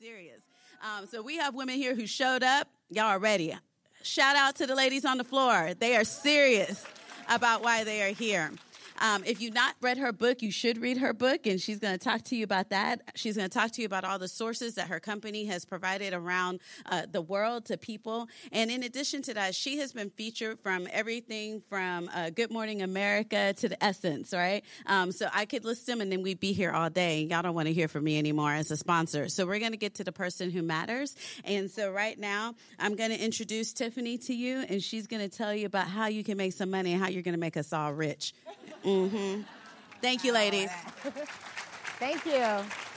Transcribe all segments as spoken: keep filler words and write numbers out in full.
serious. Um, so we have women here who showed up. Y'all are ready. Shout out to the ladies on the floor. They are serious about why they are here. Um, if you've not read her book, you should read her book, and she's going to talk to you about that. She's going to talk to you about all the sources that her company has provided around uh, the world to people. And in addition to that, she has been featured from everything from uh, Good Morning America to The Essence, right? Um, so I could list them, and then we'd be here all day. Y'all don't want to hear from me anymore as a sponsor. So we're going to get to the person who matters. And so right now, I'm going to introduce Tiffany to you, and she's going to tell you about how you can make some money and how you're going to make us all rich. Mm-hmm. Thank you, ladies. Thank you.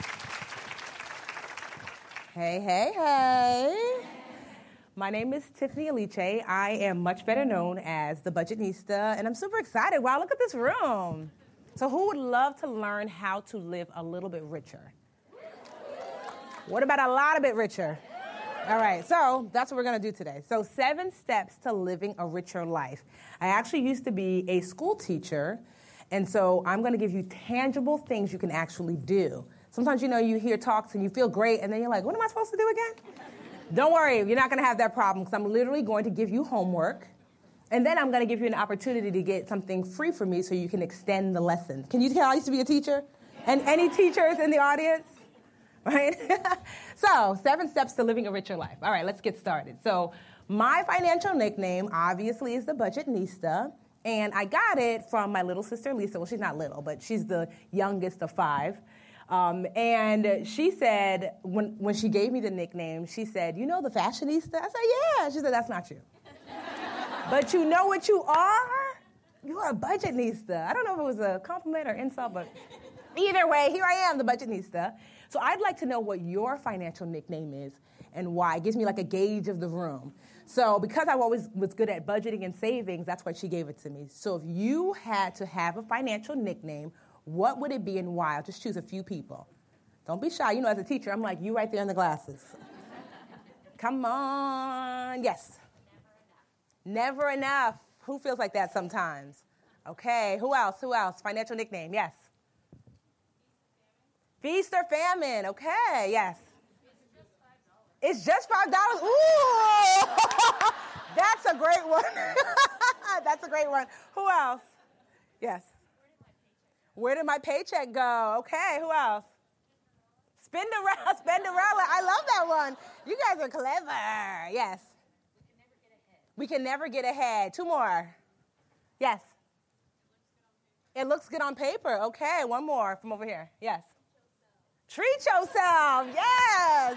Hey, hey, hey. My name is Tiffany Aliche. I am much better known as the Budgetnista, and I'm super excited. Wow, look at this room. So who would love to learn how to live a little bit richer? What about a lot of bit richer? All right, so that's what we're going to do today. So seven steps to living a richer life. I actually used to be a school teacher, and so I'm going to give you tangible things you can actually do. Sometimes, you know, you hear talks and you feel great, and then you're like, what am I supposed to do again? Don't worry, you're not going to have that problem, because I'm literally going to give you homework, and then I'm going to give you an opportunity to get something free from me so you can extend the lesson. Can you tell I used to be a teacher? And any teachers in the audience? Right? So, seven steps to living a richer life. All right, let's get started. So, my financial nickname, obviously, is the Budgetnista, and I got it from my little sister, Lisa. Well, she's not little, but she's the youngest of five. Um, and she said, when, when she gave me the nickname, she said, you know the fashionista? I said, yeah. She said, that's not you. But you know what you are? You are a Budgetnista. I don't know if it was a compliment or insult, but either way, here I am, the Budgetnista. So I'd like to know what your financial nickname is and why. It gives me like a gauge of the room. So because I always was good at budgeting and savings, that's why she gave it to me. So if you had to have a financial nickname, what would it be and why? I'll just choose a few people. Don't be shy. You know, as a teacher, I'm like, you right there in the glasses. Come on. Yes. Never enough. Never enough. Who feels like that sometimes? Okay. Who else? Who else? Financial nickname. Yes. Feast or famine. Okay, yes. It's just five dollars. Ooh, that's a great one. That's a great one. Who else? Yes. Where did my paycheck go? Okay, who else? Spinderella. Spinderella. I love that one. You guys are clever. Yes. We can never get ahead. Two more. Yes. It looks good on paper. Okay, one more from over here. Yes. Treat yourself, yes.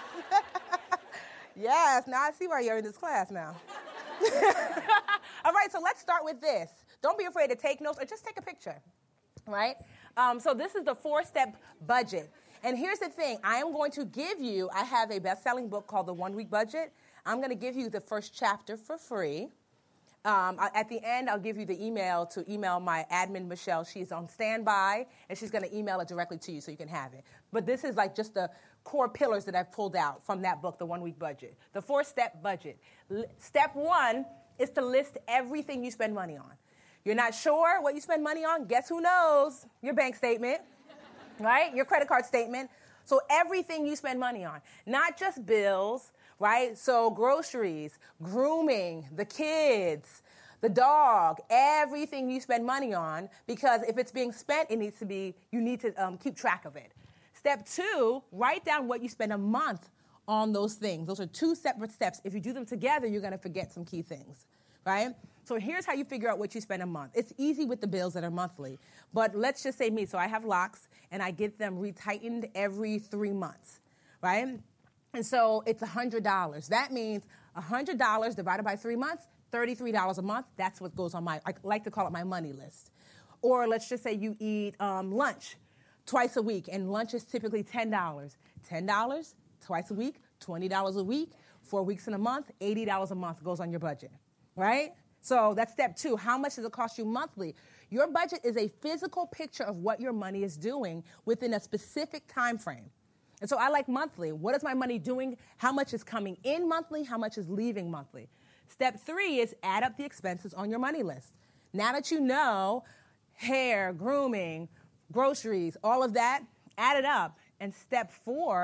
Yes, now I see why you're in this class now. All right, so let's start with this. Don't be afraid to take notes or just take a picture, right? Um, so this is the four-step budget. And here's the thing. I am going to give you, I have a best-selling book called The One Week Budget. I'm going to give you the first chapter for free. Um, I, at the end, I'll give you the email to email my admin, Michelle. She's on standby, and she's going to email it directly to you so you can have it. But this is like just the core pillars that I've pulled out from that book, The One-Week Budget. The four-step budget. L- step one is to list everything you spend money on. You're not sure what you spend money on? Guess who knows? Your bank statement, right? Your credit card statement. So everything you spend money on, not just bills, right? So groceries, grooming, the kids, the dog, everything you spend money on, because if it's being spent, it needs to be, you need to um, keep track of it. Step two, write down what you spend a month on those things. Those are two separate steps. If you do them together, you're going to forget some key things, right? So here's how you figure out what you spend a month. It's easy with the bills that are monthly, but let's just say me. So I have locks, and I get them retightened every three months, right? And so it's one hundred dollars. That means one hundred dollars divided by three months, thirty-three dollars a month. That's what goes on my, I like to call it my money list. Or let's just say you eat um, lunch twice a week, and lunch is typically ten dollars. ten dollars twice a week, twenty dollars a week, four weeks in a month, eighty dollars a month goes on your budget, right? So that's step two. How much does it cost you monthly? Your budget is a physical picture of what your money is doing within a specific time frame. And so I like monthly. What is my money doing? How much is coming in monthly? How much is leaving monthly? Step three is add up the expenses on your money list. Now that you know hair, grooming, groceries, all of that, add it up. And step four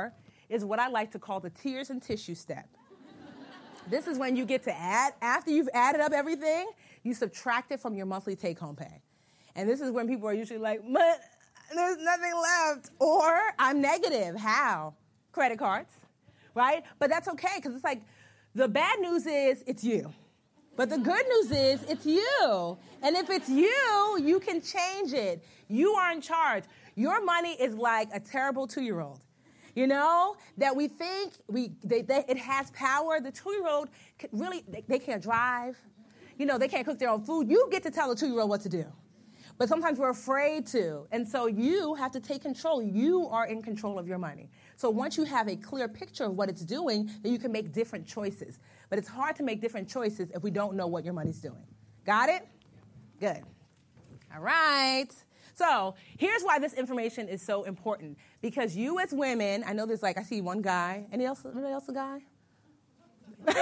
is what I like to call the tears and tissue step. This is when you get to add, after you've added up everything, you subtract it from your monthly take-home pay. And this is when people are usually like, but there's nothing left. Or I'm negative. How? Credit cards, right? But that's okay, because it's like, the bad news is it's you. But the good news is it's you. And if it's you, you can change it. You are in charge. Your money is like a terrible two-year-old. You know, that we think we they, they, it has power. The two-year-old can really, they, they can't drive. You know, they can't cook their own food. You get to tell a two-year-old what to do. But sometimes we're afraid to. And so you have to take control. You are in control of your money. So once you have a clear picture of what it's doing, then you can make different choices. But it's hard to make different choices if we don't know what your money's doing. Got it? Good. All right. So here's why this information is so important. Because you as women, I know there's like, I see one guy. Any else, anybody else a guy? That's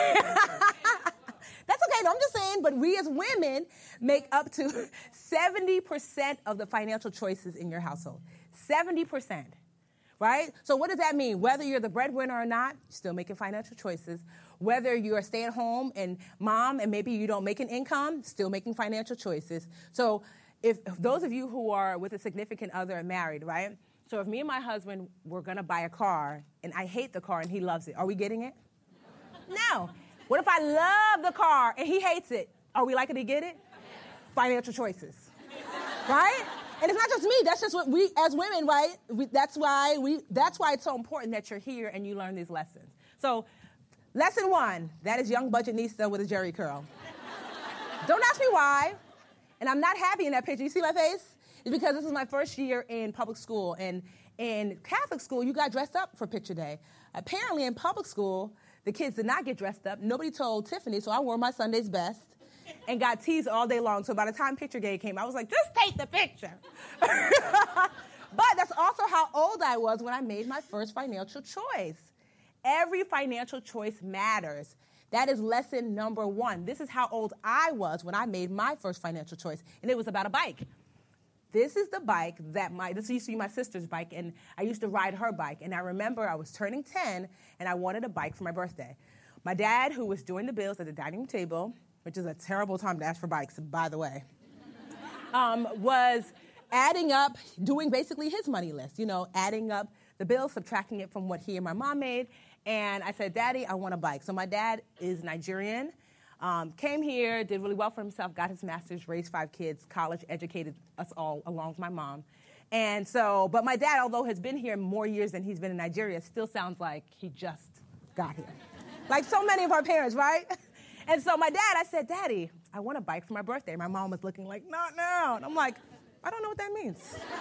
okay, no, I'm just saying, but we as women make up to seventy percent of the financial choices in your household. seventy percent, right? So what does that mean? Whether you're the breadwinner or not, you're still making financial choices. Whether you're a stay-at-home and mom and maybe you don't make an income, still making financial choices. So if, if those of you who are with a significant other and married, right? So if me and my husband were going to buy a car and I hate the car and he loves it, are we getting it? No. What if I love the car and he hates it? Are we likely to get it? Financial choices, right? And it's not just me. That's just what we, as women, right? We, that's why we. That's why it's so important that you're here and you learn these lessons. So, lesson one, that is young budgetnista with a jerry curl. Don't ask me why. And I'm not happy in that picture. You see my face? It's because this is my first year in public school. And in Catholic school, you got dressed up for picture day. Apparently, in public school, the kids did not get dressed up. Nobody told Tiffany, so I wore my Sunday's best and got teased all day long. So by the time picture day came, I was like, just take the picture. But that's also how old I was when I made my first financial choice. Every financial choice matters. That is lesson number one. This is how old I was when I made my first financial choice, and it was about a bike. This is the bike that my, this used to be my sister's bike, and I used to ride her bike. And I remember I was turning ten, and I wanted a bike for my birthday. My dad, who was doing the bills at the dining room table, which is a terrible time to ask for bikes, by the way, um, was adding up, doing basically his money list, you know, adding up the bills, subtracting it from what he and my mom made. And I said, Daddy, I want a bike. So my dad is Nigerian. Um, came here, did really well for himself, got his master's, raised five kids, college, educated us all along with my mom. And so, but my dad, although has been here more years than he's been in Nigeria, still sounds like he just got here. Like so many of our parents, right? And so my dad, I said, Daddy, I want a bike for my birthday. My mom was looking like, not now. And I'm like, I don't know what that means.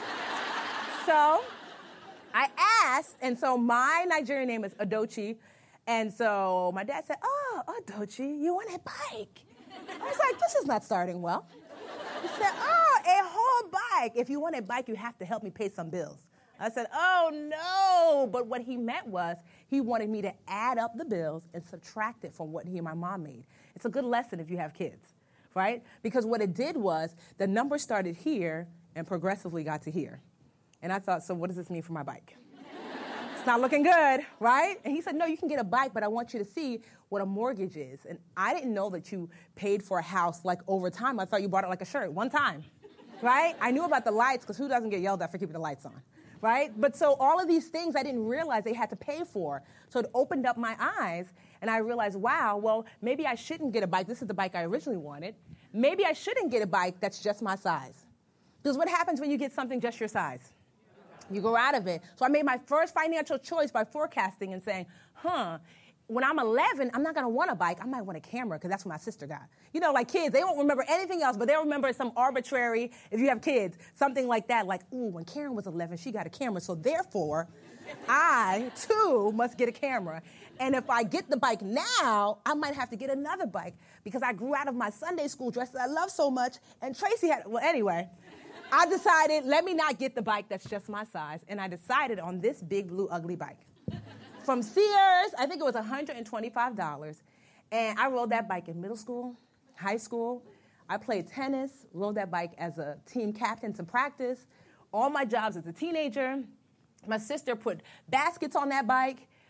So I asked, and so my Nigerian name is Adochi. And so my dad said, oh, Adochi, you want a bike? I was like, this is not starting well. He said, oh, a whole bike. If you want a bike, you have to help me pay some bills. I said, oh, no. But what he meant was he wanted me to add up the bills and subtract it from what he and my mom made. It's a good lesson if you have kids, right? Because what it did was the number started here and progressively got to here. And I thought, so what does this mean for my bike? It's not looking good, right? And he said, no, you can get a bike, but I want you to see what a mortgage is. And I didn't know that you paid for a house like over time. I thought you bought it like a shirt, one time, right? I knew about the lights, because who doesn't get yelled at for keeping the lights on, right? But so all of these things I didn't realize they had to pay for. So it opened up my eyes, and I realized, wow, well, maybe I shouldn't get a bike. This is the bike I originally wanted. Maybe I shouldn't get a bike that's just my size. Because what happens when you get something just your size? You go out of it. So I made my first financial choice by forecasting and saying, huh, when I'm eleven, I'm not going to want a bike. I might want a camera, because that's what my sister got. You know, like kids, they won't remember anything else, but they'll remember some arbitrary, if you have kids, something like that. Like, ooh, when Karen was eleven, she got a camera. So therefore, I, too, must get a camera. And if I get the bike now, I might have to get another bike, because I grew out of my Sunday school dress that I love so much, and Tracy had, well, anyway. I decided, let me not get the bike that's just my size, and I decided on this big, blue, ugly bike. From Sears, I think it was one hundred twenty-five dollars, and I rode that bike in middle school, high school. I played tennis, rode that bike as a team captain to practice, all my jobs as a teenager. My sister put baskets on that bike.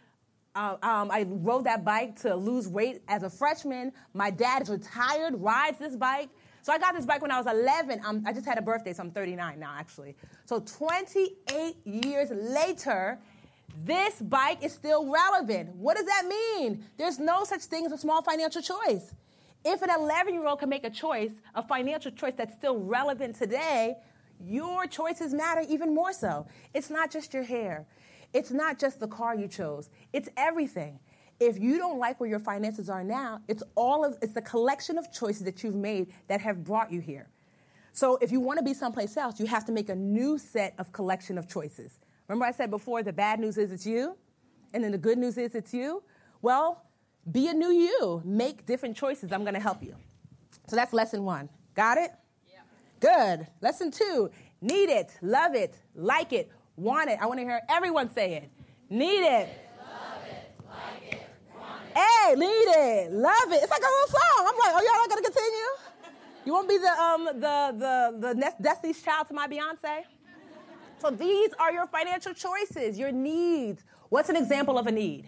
Uh, um, I rode that bike to lose weight as a freshman. My dad is retired, rides this bike. So I got this bike when I was eleven. Um, I just had a birthday, so I'm thirty-nine now, actually. So twenty-eight years later, this bike is still relevant. What does that mean? There's no such thing as a small financial choice. If an eleven-year-old can make a choice, a financial choice that's still relevant today, your choices matter even more so. It's not just your hair. It's not just the car you chose. It's everything. If you don't like where your finances are now, it's all of it's the collection of choices that you've made that have brought you here. So if you want to be someplace else, you have to make a new set of collection of choices. Remember I said before, the bad news is it's you, and then the good news is it's you? Well, be a new you. Make different choices. I'm going to help you. So that's lesson one. Got it? Yeah. Good. Lesson two, need it, love it, like it, want it. I want to hear everyone say it. Need it. Love it, like it, want it. Hey, need it, love it. It's like a little song. I'm like, oh, y'all not going to continue? You want to be the um the the the Destiny's Child to my Beyonce? So these are your financial choices, your needs. What's an example of a need?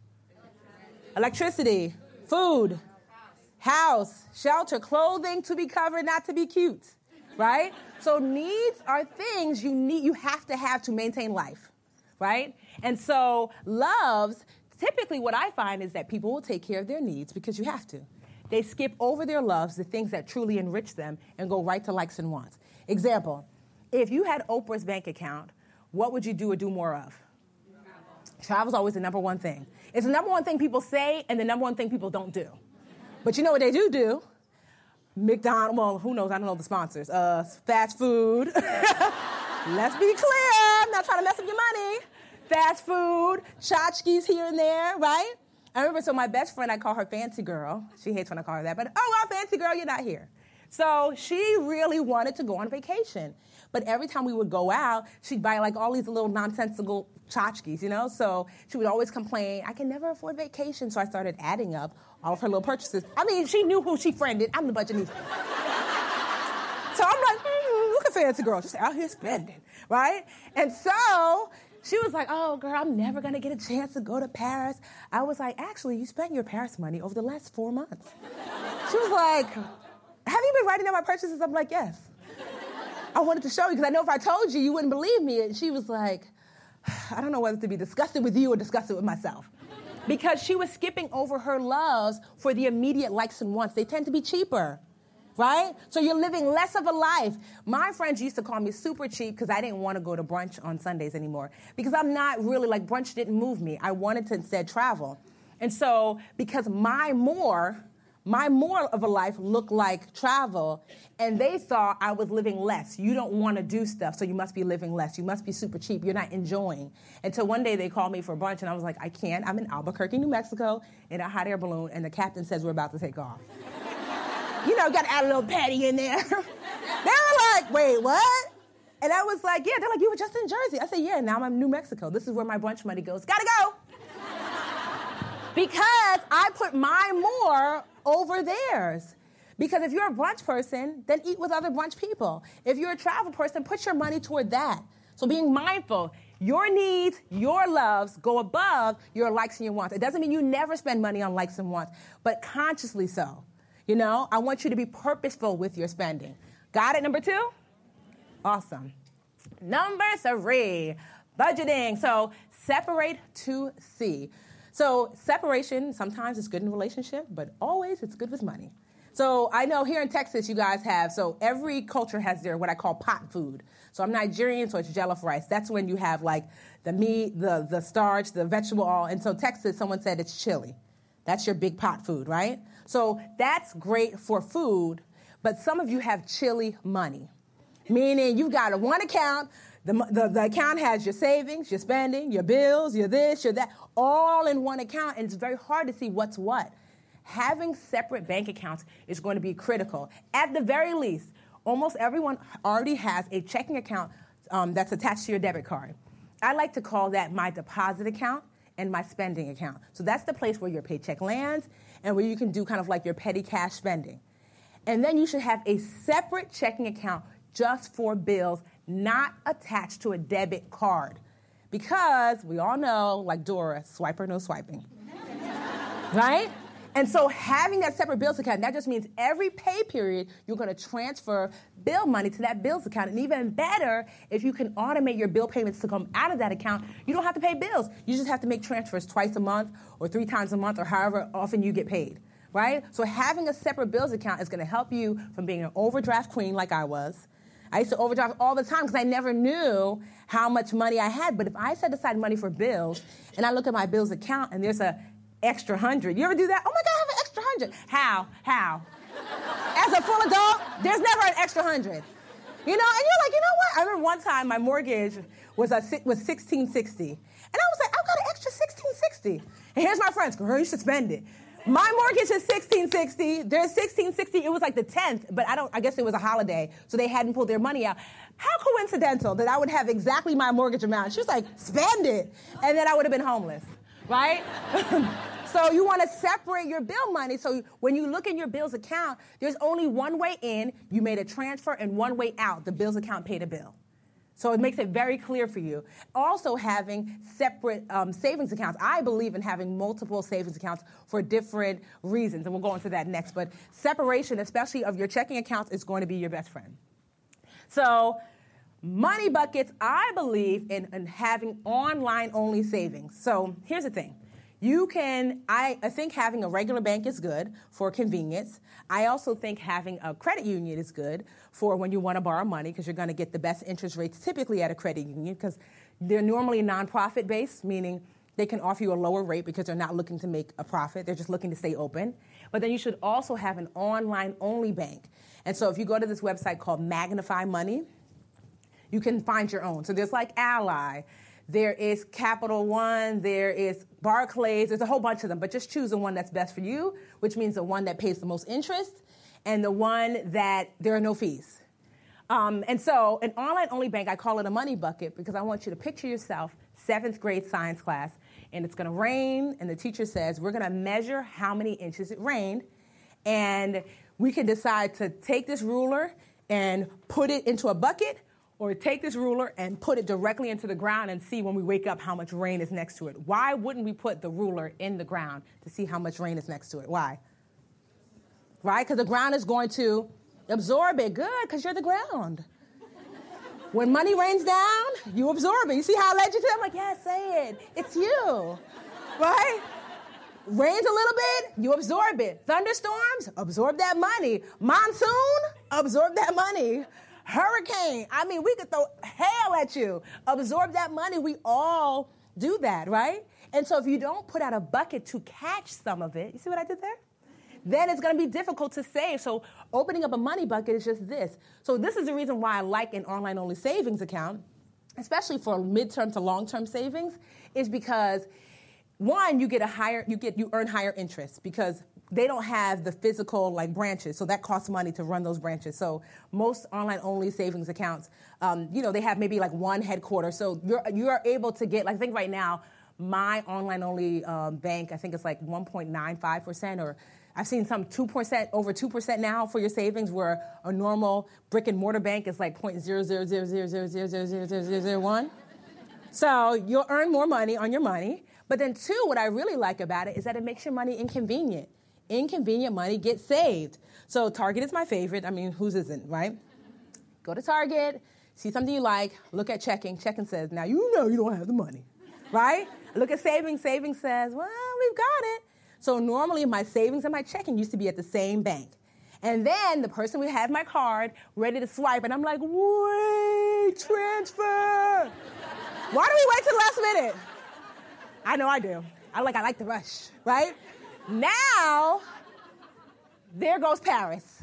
Electricity, food, house, shelter, clothing to be covered, not to be cute, right? So needs are things you need, you have to have to maintain life, right? And so loves, typically what I find is that people will take care of their needs because you have to. They skip over their loves, the things that truly enrich them, and go right to likes and wants. Example, if you had Oprah's bank account, what would you do or do more of? Travel's always the number one thing. It's the number one thing people say and the number one thing people don't do. But you know what they do do? McDonald's, well, who knows? I don't know the sponsors. Uh, fast food. Let's be clear. I'm not trying to mess up your money. Fast food, tchotchkes here and there, right? I remember, so my best friend, I call her Fancy Girl. She hates when I call her that, but, oh, well, Fancy Girl, you're not here. So she really wanted to go on vacation. But every time we would go out, she'd buy like all these little nonsensical tchotchkes, you know? So she would always complain, I can never afford vacation. So I started adding up all of her little purchases. I mean, she knew who she friended. I'm the budgetista. So I'm like, mm, look at Fancy Girl. She's out here spending, right? And so she was like, oh, girl, I'm never going to get a chance to go to Paris. I was like, actually, you spent your Paris money over the last four months. She was like, have you been writing down my purchases? I'm like, yes. I wanted to show you because I know if I told you, you wouldn't believe me. And she was like, I don't know whether to be disgusted with you or disgusted with myself. Because she was skipping over her loves for the immediate likes and wants. They tend to be cheaper, right? So you're living less of a life. My friends used to call me super cheap because I didn't want to go to brunch on Sundays anymore. Because I'm not really, like, brunch didn't move me. I wanted to instead travel. And so because my more... My more of a life looked like travel, and they saw I was living less. You don't want to do stuff, so you must be living less. You must be super cheap. You're not enjoying. Until one day they called me for brunch, and I was like, I can't. I'm in Albuquerque, New Mexico, in a hot air balloon, and the captain says we're about to take off. You know, got to add a little patty in there. They were like, wait, what? And I was like, yeah. They're like, you were just in Jersey. I said, yeah, now I'm in New Mexico. This is where my brunch money goes. Gotta go. Because I put my more over theirs. Because if you're a brunch person, then eat with other brunch people. If you're a travel person, put your money toward that. So being mindful, your needs, your loves go above your likes and your wants. It doesn't mean you never spend money on likes and wants, but consciously so. You know, I want you to be purposeful with your spending. Got it, number two? Awesome. Number three, budgeting. So separate to see. So separation, sometimes it's good in a relationship, but always it's good with money. So I know here in Texas you guys have, so every culture has their what I call pot food. So I'm Nigerian, so it's jollof rice. That's when you have like the meat, the, the starch, the vegetable oil. And so Texas, someone said it's chili. That's your big pot food, right? So that's great for food, but some of you have chili money, meaning you've got a one account. The, the, the account has your savings, your spending, your bills, your this, your that, all in one account, and it's very hard to see what's what. Having separate bank accounts is going to be critical. At the very least, almost everyone already has a checking account um, that's attached to your debit card. I like to call that my deposit account and my spending account. So that's the place where your paycheck lands and where you can do kind of like your petty cash spending. And then you should have a separate checking account just for bills not attached to a debit card. Because we all know, like Dora, swiper, no swiping. Right? And so having that separate bills account, that just means every pay period, you're going to transfer bill money to that bills account. And even better, if you can automate your bill payments to come out of that account, you don't have to pay bills. You just have to make transfers twice a month or three times a month or however often you get paid, right? So having a separate bills account is going to help you from being an overdraft queen like I was. I used to overdraft all the time because I never knew how much money I had. But if I set aside money for bills and I look at my bills account and there's a extra hundred. You ever do that? Oh my God, I have an extra hundred. How? How? As a full adult, there's never an extra hundred. You know, and you're like, you know what? I remember one time my mortgage was a was sixteen sixty, and I was like, I've got an extra sixteen sixty. And here's my friends, girl, you should spend it. My mortgage is sixteen sixty. There's sixteen sixty. It was like the tenth, but I don't. I guess it was a holiday, so they hadn't pulled their money out. How coincidental that I would have exactly my mortgage amount? She was like, spend it, and then I would have been homeless. Right? So you want to separate your bill money. So when you look in your bills account, there's only one way in. You made a transfer and one way out. The bills account paid a bill. So it makes it very clear for you. Also having separate um, savings accounts. I believe in having multiple savings accounts for different reasons, and we'll go into that next. But separation, especially of your checking accounts, is going to be your best friend. So money buckets, I believe in, in having online-only savings. So here's the thing. You can, I, I think having a regular bank is good for convenience. I also think having a credit union is good for when you want to borrow money because you're going to get the best interest rates typically at a credit union because they're normally nonprofit-based, meaning they can offer you a lower rate because they're not looking to make a profit. They're just looking to stay open. But then you should also have an online-only bank. And so if you go to this website called Magnify Money, you can find your own. So there's like Ally, there is Capital One, there is Barclays, there's a whole bunch of them, but just choose the one that's best for you, which means the one that pays the most interest and the one that there are no fees. Um, and so an online-only bank, I call it a money bucket because I want you to picture yourself, seventh grade science class, and it's going to rain, and the teacher says, we're going to measure how many inches it rained, and we can decide to take this ruler and put it into a bucket, or take this ruler and put it directly into the ground and see when we wake up how much rain is next to it. Why wouldn't we put the ruler in the ground to see how much rain is next to it? Why? Right? Because the ground is going to absorb it. Good, because you're the ground. When money rains down, you absorb it. You see how I led you to it? I'm like, yeah, say it. It's you. Right? Rains a little bit, you absorb it. Thunderstorms, absorb that money. Monsoon, absorb that money. Hurricane, I mean, we could throw hail at you. Absorb that money. We all do that, right? And so if you don't put out a bucket to catch some of it, you see what I did there? Then it's going to be difficult to save. So opening up a money bucket is just this. So this is the reason why I like an online-only savings account, especially for midterm to long-term savings, is because one, you get a higher, you get, you earn higher interest because they don't have the physical like branches, so that costs money to run those branches. So most online-only savings accounts, um, you know, they have maybe like one headquarters. So you're you are able to get, like I think right now, my online-only um, bank, I think it's like one point nine five percent, or I've seen some two percent, over two percent now for your savings, where a normal brick and mortar bank is like zero point zero zero zero zero zero zero zero zero zero zero zero one. So you'll earn more money on your money. But then two, what I really like about it is that it makes your money inconvenient. Inconvenient money gets saved. So Target is my favorite. I mean, whose isn't, right? Go to Target, see something you like, look at checking. Checking says, now you know you don't have the money, right? Look at savings. Savings says, well, we've got it. So normally my savings and my checking used to be at the same bank. And then the person would have my card ready to swipe, and I'm like, wait, transfer. Why do we wait till the last minute? I know I do. I like I like the rush, right? Now, there goes Paris.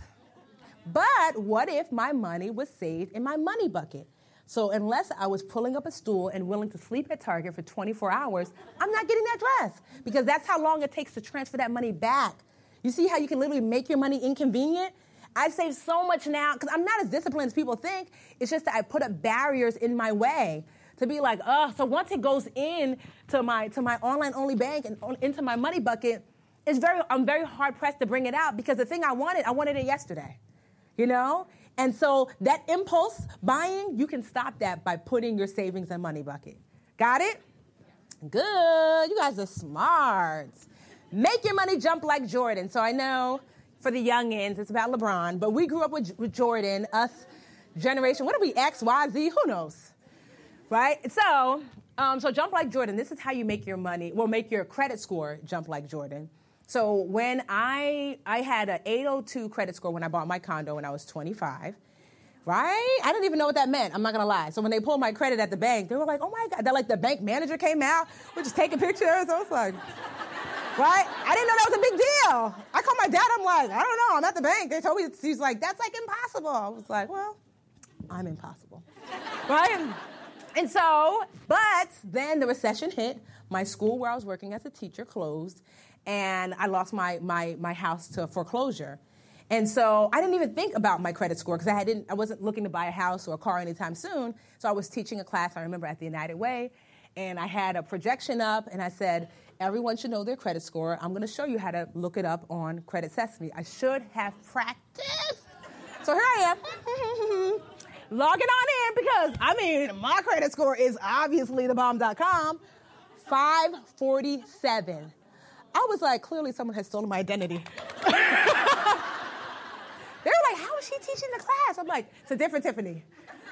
But what if my money was saved in my money bucket? So unless I was pulling up a stool and willing to sleep at Target for twenty-four hours, I'm not getting that dress because that's how long it takes to transfer that money back. You see how you can literally make your money inconvenient? I save so much now because I'm not as disciplined as people think. It's just that I put up barriers in my way to be like, oh, so once it goes in to my to my online-only bank and on, into my money bucket, it's very I'm very hard-pressed to bring it out because the thing I wanted, I wanted it yesterday, you know? And so that impulse buying, you can stop that by putting your savings in money bucket, Got it? Good. You guys are smart. Make your money jump like Jordan. So I know for the youngins, it's about LeBron, but we grew up with, with Jordan, us generation. What are we, X, Y, Z? Who knows? Right? So, um, so jump like Jordan. This is how you make your money, well, make your credit score jump like Jordan. So when I I had an eight oh two credit score when I bought my condo when I was twenty-five, right? I didn't even know what that meant. I'm not gonna lie. So when they pulled my credit at the bank, they were like, "Oh my God!" That like the bank manager came out, we're just taking pictures. I was like, right? I didn't know that was a big deal. I called my dad. I'm like, I don't know. I'm at the bank. They told me. He's like, that's like impossible. I was like, well, I'm impossible, right? And so, but then the recession hit. My school where I was working as a teacher closed. And I lost my, my, my house to foreclosure. And so I didn't even think about my credit score because I didn't I wasn't looking to buy a house or a car anytime soon. So I was teaching a class, I remember, at the United Way. And I had a projection up, and I said, everyone should know their credit score. I'm going to show you how to look it up on Credit Sesame. I should have practiced. So here I am, logging on in because, I mean, my credit score is obviously the bomb dot com, five forty-seven. I was like, clearly someone has stolen my identity. They were like, how is she teaching the class? I'm like, it's a different Tiffany.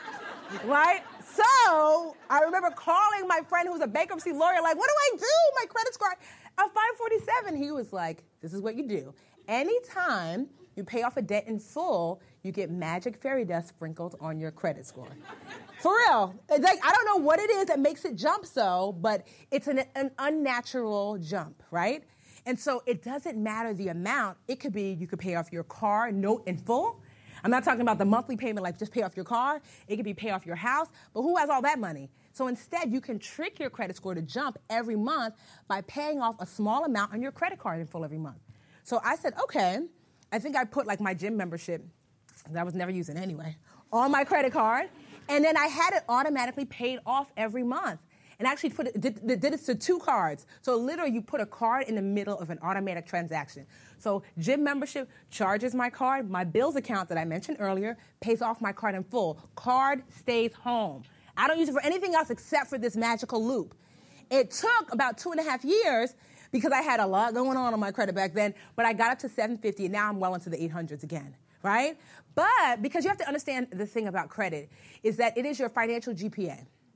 Right? So I remember calling my friend who's a bankruptcy lawyer, like, what do I do? My credit score at five forty-seven. He was like, this is what you do. Anytime you pay off a debt in full, you get magic fairy dust sprinkled on your credit score. For real. It's like, I don't know what it is that makes it jump so, but it's an, an unnatural jump, right? And so it doesn't matter the amount. It could be you could pay off your car note in full. I'm not talking about the monthly payment, like just pay off your car. It could be pay off your house. But who has all that money? So instead, you can trick your credit score to jump every month by paying off a small amount on your credit card in full every month. So I said, okay, I think I put like my gym membership, that I was never using anyway, on my credit card. And then I had it automatically paid off every month. And actually put it, did, did it to two cards. So literally you put a card in the middle of an automatic transaction. So gym membership charges my card. My bills account that I mentioned earlier pays off my card in full. Card stays home. I don't use it for anything else except for this magical loop. It took about two and a half years because I had a lot going on on my credit back then, but I got up to seven fifty, and now I'm well into the eight hundreds again, right? But because you have to understand the thing about credit is that it is your financial G P A.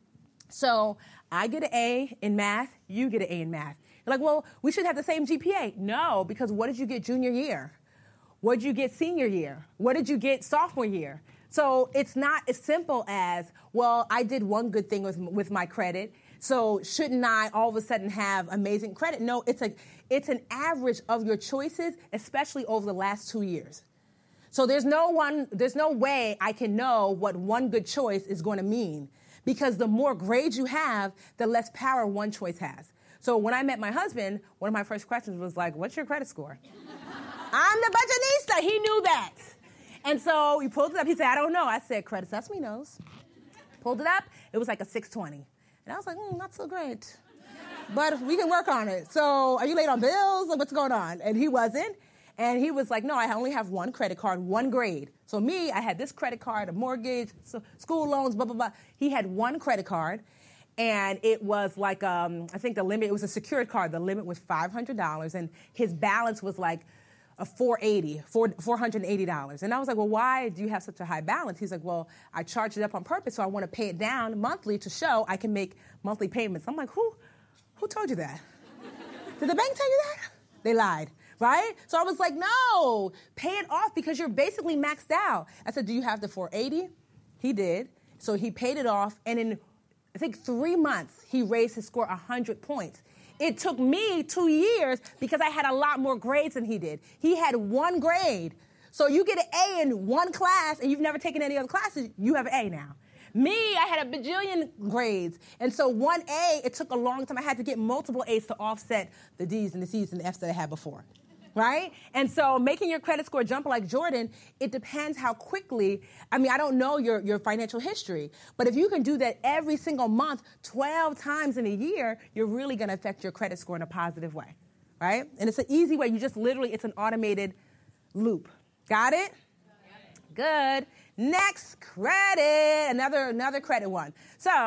So I get an A in math, you get an A in math. You're like, well, we should have the same G P A. No, because what did you get junior year? What did you get senior year? What did you get sophomore year? So it's not as simple as, well, I did one good thing with, with my credit, so shouldn't I all of a sudden have amazing credit? No, it's a it's an average of your choices, especially over the last two years. So there's no one, there's no way I can know what one good choice is going to mean, because the more grades you have, the less power one choice has. So when I met my husband, one of my first questions was like, what's your credit score? I'm the budgetista. He knew that. And so he pulled it up. He said, I don't know. I said, Credit Sesame knows. Pulled it up. It was like a six twenty. And I was like, mm, not so great. But we can work on it. So are you late on bills? What's going on? And he wasn't. And he was like, no, I only have one credit card, one grade. So me, I had this credit card, a mortgage, so school loans, blah, blah, blah. He had one credit card. And it was like, um, I think the limit, it was a secured card. The limit was five hundred dollars. And his balance was like a four eighty, four hundred eighty dollars. And I was like, well, why do you have such a high balance? He's like, well, I charged it up on purpose, so I want to pay it down monthly to show I can make monthly payments. I'm like, who, who told you that? Did the bank tell you that? They lied, right? So I was like, no, pay it off because you're basically maxed out. I said, do you have the four eighty? He did. So he paid it off, and in, I think, three months, he raised his score one hundred points. It took me two years because I had a lot more grades than he did. He had one grade. So you get an A in one class and you've never taken any other classes, you have an A now. Me, I had a bajillion grades. And so one A, it took a long time. I had to get multiple A's to offset the D's and the C's and the F's that I had before. Right? And so making your credit score jump like Jordan, it depends how quickly, I mean, I don't know your, your financial history, but if you can do that every single month, twelve times in a year, you're really going to affect your credit score in a positive way, right? And it's an easy way. You just literally, it's an automated loop. Got it? Good. Next, credit. Another, another credit one. So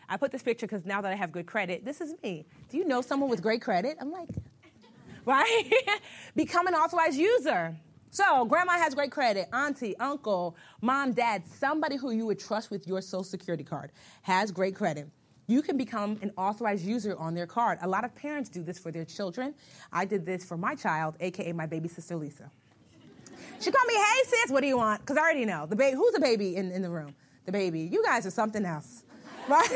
I put this picture because now that I have good credit, this is me. Do you know someone with great credit? I'm like, right? Become an authorized user. So grandma has great credit. Auntie, uncle, mom, dad, somebody who you would trust with your Social Security card has great credit. You can become an authorized user on their card. A lot of parents do this for their children. I did this for my child, a k a my baby sister, Lisa. She called me, hey, sis, what do you want? Because I already know. The baby, who's the baby in, in the room? The baby. You guys are something else. Right?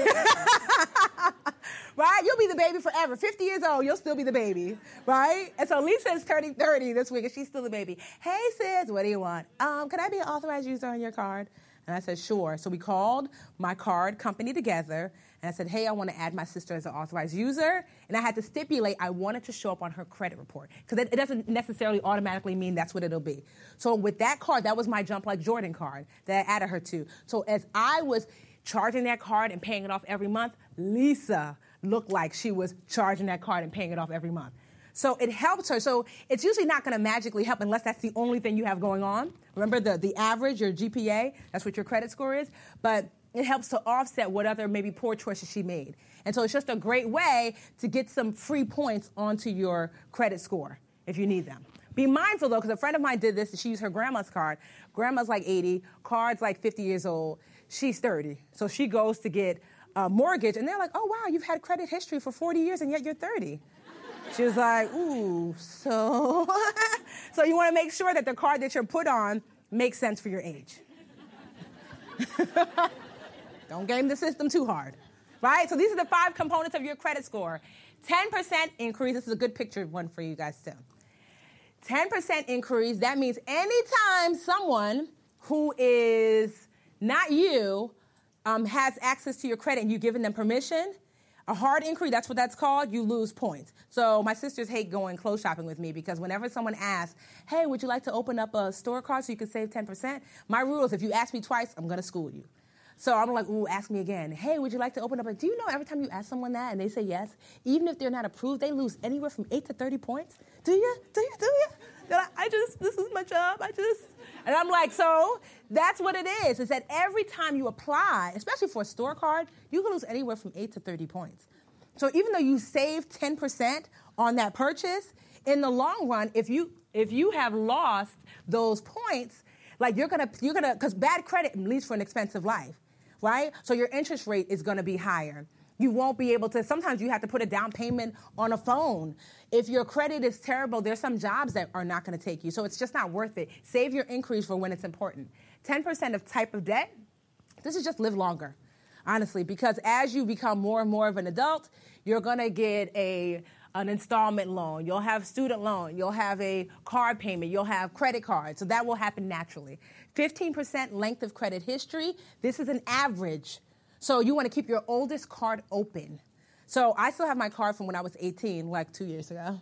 Right? You'll be the baby forever. fifty years old, you'll still be the baby. Right? And so Lisa is turning thirty this week, and she's still the baby. Hey, sis, what do you want? Um, can I be an authorized user on your card? And I said, sure. So we called my card company together, and I said, hey, I want to add my sister as an authorized user. And I had to stipulate I wanted to show up on her credit report, because it, it doesn't necessarily automatically mean that's what it'll be. So with that card, that was my Jump Like Jordan card that I added her to. So as I was charging that card and paying it off every month, Lisa looked like she was charging that card and paying it off every month. So it helps her. So it's usually not going to magically help unless that's the only thing you have going on. Remember the, the average, your G P A, that's what your credit score is. But it helps to offset what other maybe poor choices she made. And so it's just a great way to get some free points onto your credit score if you need them. Be mindful, though, because a friend of mine did this, and she used her grandma's card. Grandma's like eighty, card's like fifty years old. She's thirty. So she goes to get a mortgage, and they're like, oh, wow, you've had credit history for forty years, and yet you're thirty. She was like, ooh, so... so you want to make sure that the card that you're put on makes sense for your age. Don't game the system too hard, right? So these are the five components of your credit score. ten percent increase. This is a good picture one for you guys, too. ten percent increase, that means anytime someone who is not you um, has access to your credit and you've given them permission, a hard increase, that's what that's called, you lose points. So my sisters hate going clothes shopping with me because whenever someone asks, hey, would you like to open up a store card so you can save ten percent? My rule is if you ask me twice, I'm going to school you. So I'm like, ooh, ask me again. Hey, would you like to open up a... Do you know every time you ask someone that and they say yes, even if they're not approved, they lose anywhere from eight to thirty points? Do you? Do you? Do you? They're like, I just, this is my job. I just... And I'm like, so that's what it is, is that every time you apply, especially for a store card, you can lose anywhere from eight to thirty points. So even though you save ten percent on that purchase, in the long run, if you if you have lost those points, like you're gonna, you're gonna, because bad credit leads for an expensive life, right? So your interest rate is gonna be higher. You won't be able to, sometimes you have to put a down payment on a phone. If your credit is terrible, there's some jobs that are not gonna take you. So it's just not worth it. Save your increase for when it's important. ten percent of type of debt, this is just live longer, honestly, because as you become more and more of an adult, you're gonna get a an installment loan, you'll have student loan, you'll have a card payment, you'll have credit cards, so that will happen naturally. fifteen percent length of credit history, this is an average. So you want to keep your oldest card open. So I still have my card from when I was eighteen, like two years ago.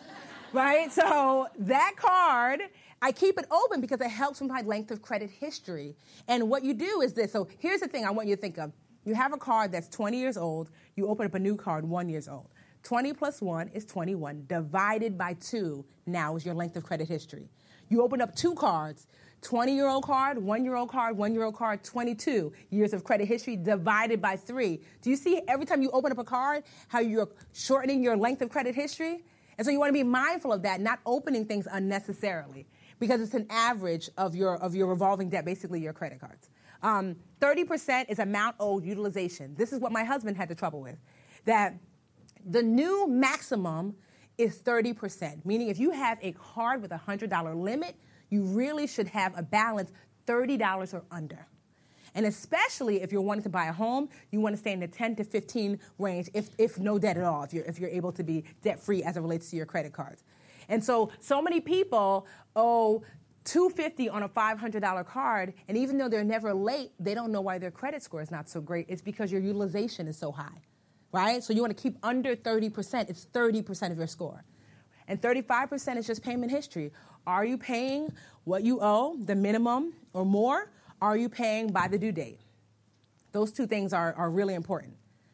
Right? So that card, I keep it open because it helps with my length of credit history. And what you do is this. So here's the thing I want you to think of. You have a card that's twenty years old. You open up a new card, one years old. twenty plus one is twenty-one. Divided by two now is your length of credit history. You open up two cards. twenty-year-old card, one-year-old card, one-year-old card, twenty-two years of credit history divided by three. Do you see every time you open up a card how you're shortening your length of credit history? And so you want to be mindful of that, not opening things unnecessarily, because it's an average of your of your revolving debt, basically your credit cards. Um, thirty percent is amount owed utilization. This is what my husband had the trouble with, that the new maximum is thirty percent, meaning if you have a card with a one hundred dollars limit, you really should have a balance thirty dollars or under. And especially if you're wanting to buy a home, you want to stay in the ten to fifteen range, if, if no debt at all, if you're, if you're able to be debt-free as it relates to your credit cards. And so, so many people owe two hundred fifty dollars on a five hundred dollars card, and even though they're never late, they don't know why their credit score is not so great. It's because your utilization is so high, right? So you want to keep under thirty percent. It's thirty percent of your score. And thirty-five percent is just payment history. Are you paying what you owe, the minimum or more? Are you paying by the due date? Those two things are, are really important.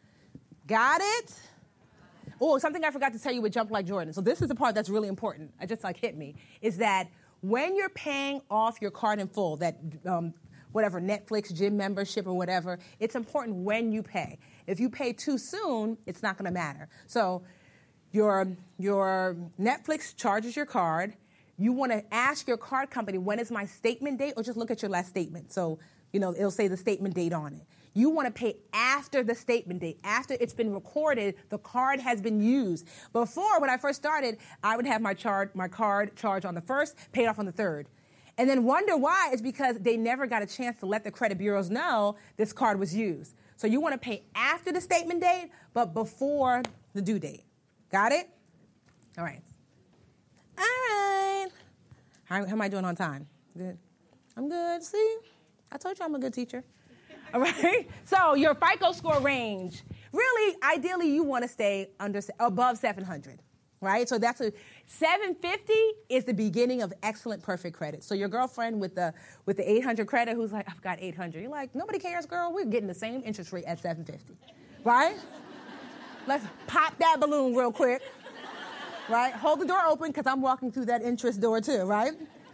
Got it? Oh, something I forgot to tell you with Jump Like Jordan. So this is the part that's really important. It just like hit me. Is that when you're paying off your card in full, that um, whatever, Netflix, gym membership or whatever, it's important when you pay. If you pay too soon, it's not going to matter. So your, your Netflix charges your card. You want to ask your card company, when is my statement date, or just look at your last statement. So, you know, it'll say the statement date on it. You want to pay after the statement date, after it's been recorded, the card has been used. Before, when I first started, I would have my, char- my card charged on the first, paid off on the third. And then wonder why. It's because they never got a chance to let the credit bureaus know this card was used. So you want to pay after the statement date, but before the due date. Got it? All right. All right. How, how am I doing on time? Good. I'm good. See? I told you I'm a good teacher. All right? So your FICO score range, really, ideally, you want to stay under above seven hundred, right? So that's a seven fifty is the beginning of excellent perfect credit. So your girlfriend with the with the eight hundred credit who's like, I've got eight hundred. You're like, nobody cares, girl. We're getting the same interest rate at seven fifty, right? Let's pop that balloon real quick, right? Hold the door open because I'm walking through that interest door too, right?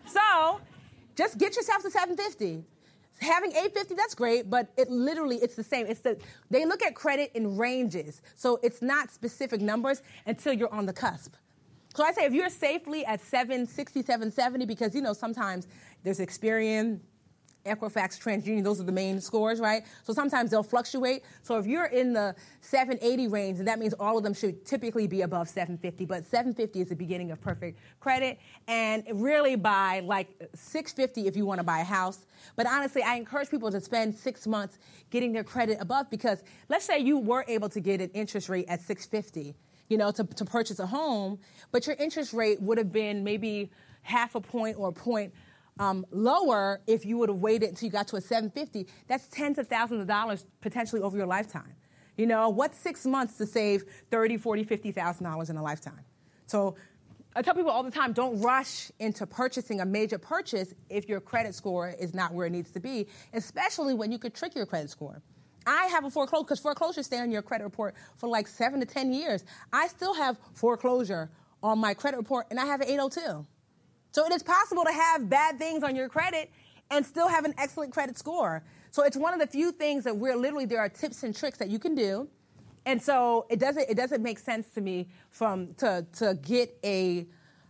So just get yourself to seven fifty. Having eight fifty, that's great, but it literally, it's the same. It's the, they look at credit in ranges, so it's not specific numbers until you're on the cusp. So I say if you're safely at seven sixty, seven seventy, because, you know, sometimes there's Experian, Equifax, TransUnion, those are the main scores, right? So sometimes they'll fluctuate. So if you're in the seven eighty range, and that means all of them should typically be above seven fifty, but seven fifty is the beginning of perfect credit, and really by like six fifty if you want to buy a house. But honestly, I encourage people to spend six months getting their credit above, because let's say you were able to get an interest rate at six fifty, you know, to, to purchase a home, but your interest rate would have been maybe half a point or a point Um, lower if you would have waited until you got to a seven fifty. That's tens of thousands of dollars potentially over your lifetime. You know, what's six months to save thirty, forty, fifty thousand dollars in a lifetime? So I tell people all the time, don't rush into purchasing a major purchase if your credit score is not where it needs to be, especially when you could trick your credit score. I have a foreclosure, because foreclosures stay on your credit report for like seven to ten years. I still have foreclosure on my credit report, and I have an eight oh two. So it is possible to have bad things on your credit and still have an excellent credit score. So it's one of the few things that we're literally, there are tips and tricks that you can do. And so it doesn't it doesn't make sense to me from to, to get a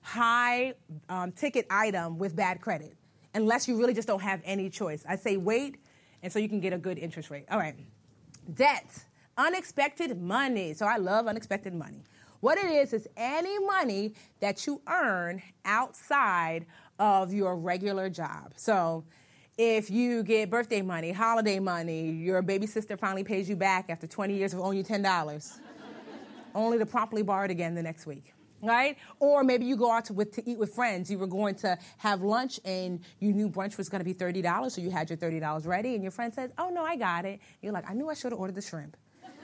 high um, ticket item with bad credit, unless you really just don't have any choice. I say wait, and so you can get a good interest rate. All right. Debt, unexpected money. So I love unexpected money. What it is is any money that you earn outside of your regular job. So if you get birthday money, holiday money, your baby sister finally pays you back after twenty years of owing you ten dollars, only to promptly borrow it again the next week, right? Or maybe you go out to, with, to eat with friends. You were going to have lunch and you knew brunch was going to be thirty dollars, so you had your thirty dollars ready, and your friend says, oh, no, I got it. You're like, I knew I should have ordered the shrimp.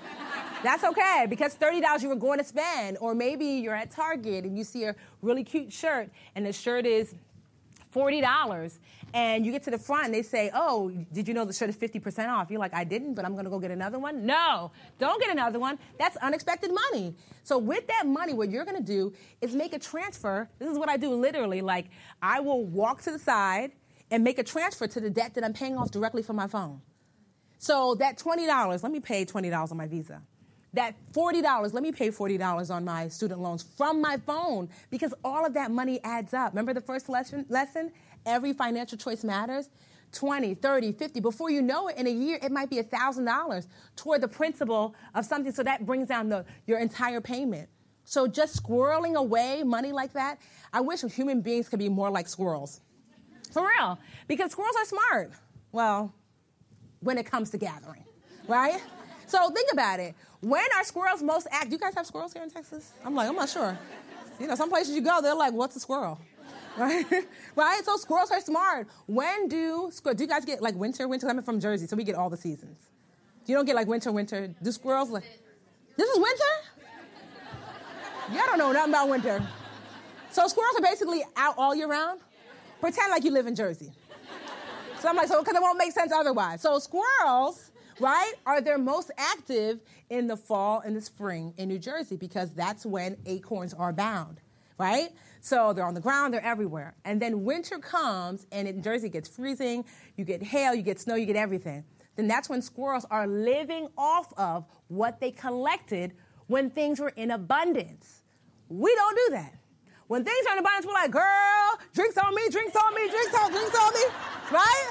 That's okay, because thirty dollars you were going to spend. Or maybe you're at Target and you see a really cute shirt, and the shirt is forty dollars. And you get to the front and they say, oh, did you know the shirt is fifty percent off? You're like, I didn't, but I'm going to go get another one. No, don't get another one. That's unexpected money. So with that money, what you're going to do is make a transfer. This is what I do literally. Like, I will walk to the side and make a transfer to the debt that I'm paying off directly from my phone. So that twenty dollars, let me pay twenty dollars on my Visa. That forty dollars, let me pay forty dollars on my student loans from my phone, because all of that money adds up. Remember the first lesson? lesson? Every financial choice matters. twenty, thirty, fifty. Before you know it, in a year, it might be one thousand dollars toward the principal of something. So that brings down the, your entire payment. So just squirreling away money like that, I wish human beings could be more like squirrels. For real. Because squirrels are smart. Well, when it comes to gathering, right? So think about it. When are squirrels most active? Do you guys have squirrels here in Texas? I'm like, I'm not sure. You know, some places you go, they're like, what's a squirrel? Right? Right? So squirrels are smart. When do, do you guys get like winter, winter? I'm from Jersey, so we get all the seasons. You don't get like winter, winter. Do squirrels like, this is winter? Y'all don't know nothing about winter. So squirrels are basically out all year round. Pretend like you live in Jersey. So I'm like, so because it won't make sense otherwise. So squirrels, right, are they're most active in the fall and the spring in New Jersey, because that's when acorns are bound, right? So they're on the ground, they're everywhere. And then winter comes, and in Jersey it gets freezing, you get hail, you get snow, you get everything. Then that's when squirrels are living off of what they collected when things were in abundance. We don't do that. When things are in abundance, we're like, girl, drinks on me, drinks on me, drinks on, drinks on me, right?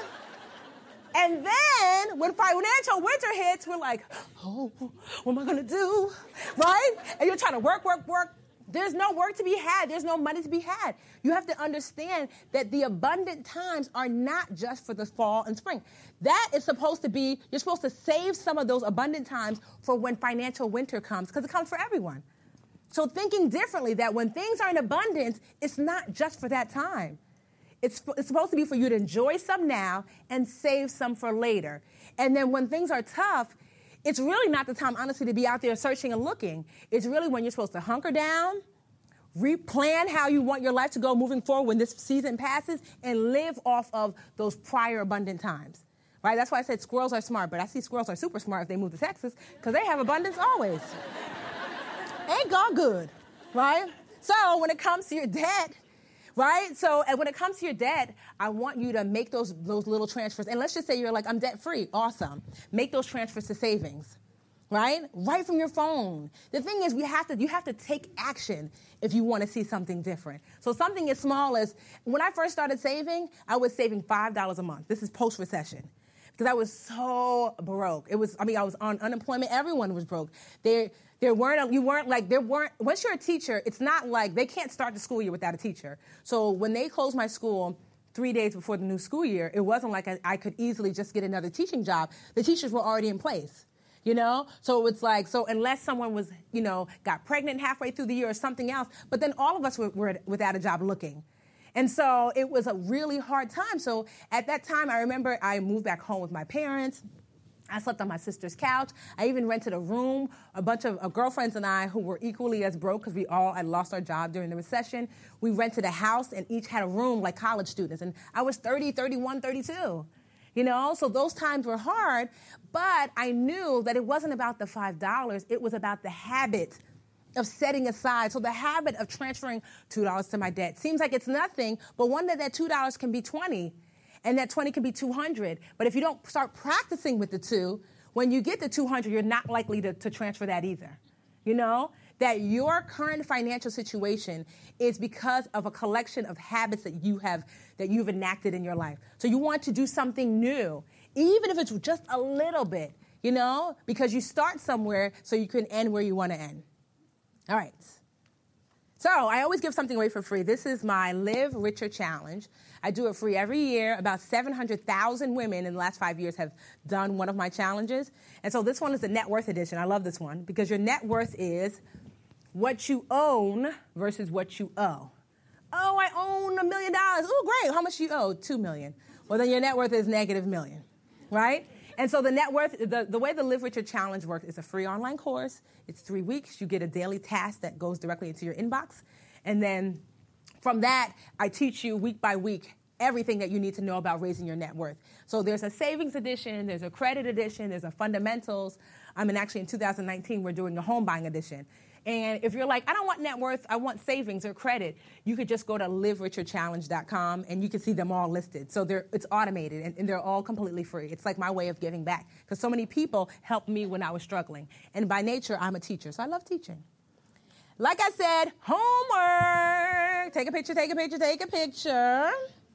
And then when financial winter hits, we're like, oh, what am I gonna do, right? And you're trying to work, work, work. There's no work to be had. There's no money to be had. You have to understand that the abundant times are not just for the fall and spring. That is supposed to be, you're supposed to save some of those abundant times for when financial winter comes, because it comes for everyone. So thinking differently, that when things are in abundance, it's not just for that time. It's, it's supposed to be for you to enjoy some now and save some for later. And then when things are tough, it's really not the time, honestly, to be out there searching and looking. It's really when you're supposed to hunker down, replan how you want your life to go moving forward when this season passes, and live off of those prior abundant times. Right? That's why I said squirrels are smart, but I see squirrels are super smart if they move to Texas, because they have abundance always. Ain't God good, right? So when it comes to your debt, right? So and when it comes to your debt, I want you to make those, those little transfers. And let's just say you're like, I'm debt-free. Awesome. Make those transfers to savings, right? Right from your phone. The thing is, we have to, you have to take action if you want to see something different. So something as small as, when I first started saving, I was saving five dollars a month. This is post-recession. Because I was so broke. It was, I mean, I was on unemployment. Everyone was broke. There, there weren't, you weren't like, there weren't, once you're a teacher, it's not like, they can't start the school year without a teacher. So when they closed my school three days before the new school year, it wasn't like I, I could easily just get another teaching job. The teachers were already in place, you know? So it's like, so unless someone was, you know, got pregnant halfway through the year or something else, but then all of us were, were without a job looking. And so it was a really hard time. So at that time, I remember I moved back home with my parents. I slept on my sister's couch. I even rented a room. A bunch of uh, girlfriends and I, who were equally as broke because we all had lost our job during the recession, we rented a house and each had a room like college students. And I was thirty, thirty-one, thirty-two. You know, so those times were hard, but I knew that it wasn't about the five dollars. It was about the habit of setting aside. So the habit of transferring two dollars to my debt seems like it's nothing, but one day that two dollars can be twenty, and that twenty can be two hundred. But if you don't start practicing with the two, when you get to two hundred, you're not likely to, to transfer that either. You know, that your current financial situation is because of a collection of habits that you have, that you've enacted in your life. So you want to do something new, even if it's just a little bit, you know, because you start somewhere so you can end where you want to end. All right. So I always give something away for free. This is my Live Richer Challenge. I do it free every year. About seven hundred thousand women in the last five years have done one of my challenges. And so this one is the net worth edition. I love this one because your net worth is what you own versus what you owe. Oh, I own a million dollars. Oh, great. How much do you owe? Two million. Well, then your net worth is negative million, right? And so the net worth, the, the way the Live Richer Challenge works is a free online course. It's three weeks. You get a daily task that goes directly into your inbox. And then from that, I teach you week by week everything that you need to know about raising your net worth. So there's a savings edition, there's a credit edition, there's a fundamentals. I mean, actually in two thousand nineteen, we're doing a home buying edition. And if you're like, I don't want net worth, I want savings or credit, you could just go to live richer challenge dot com and you can see them all listed. So they're, it's automated and, and they're all completely free. It's like my way of giving back because so many people helped me when I was struggling. And by nature, I'm a teacher, so I love teaching. Like I said, homework. Take a picture, take a picture, take a picture.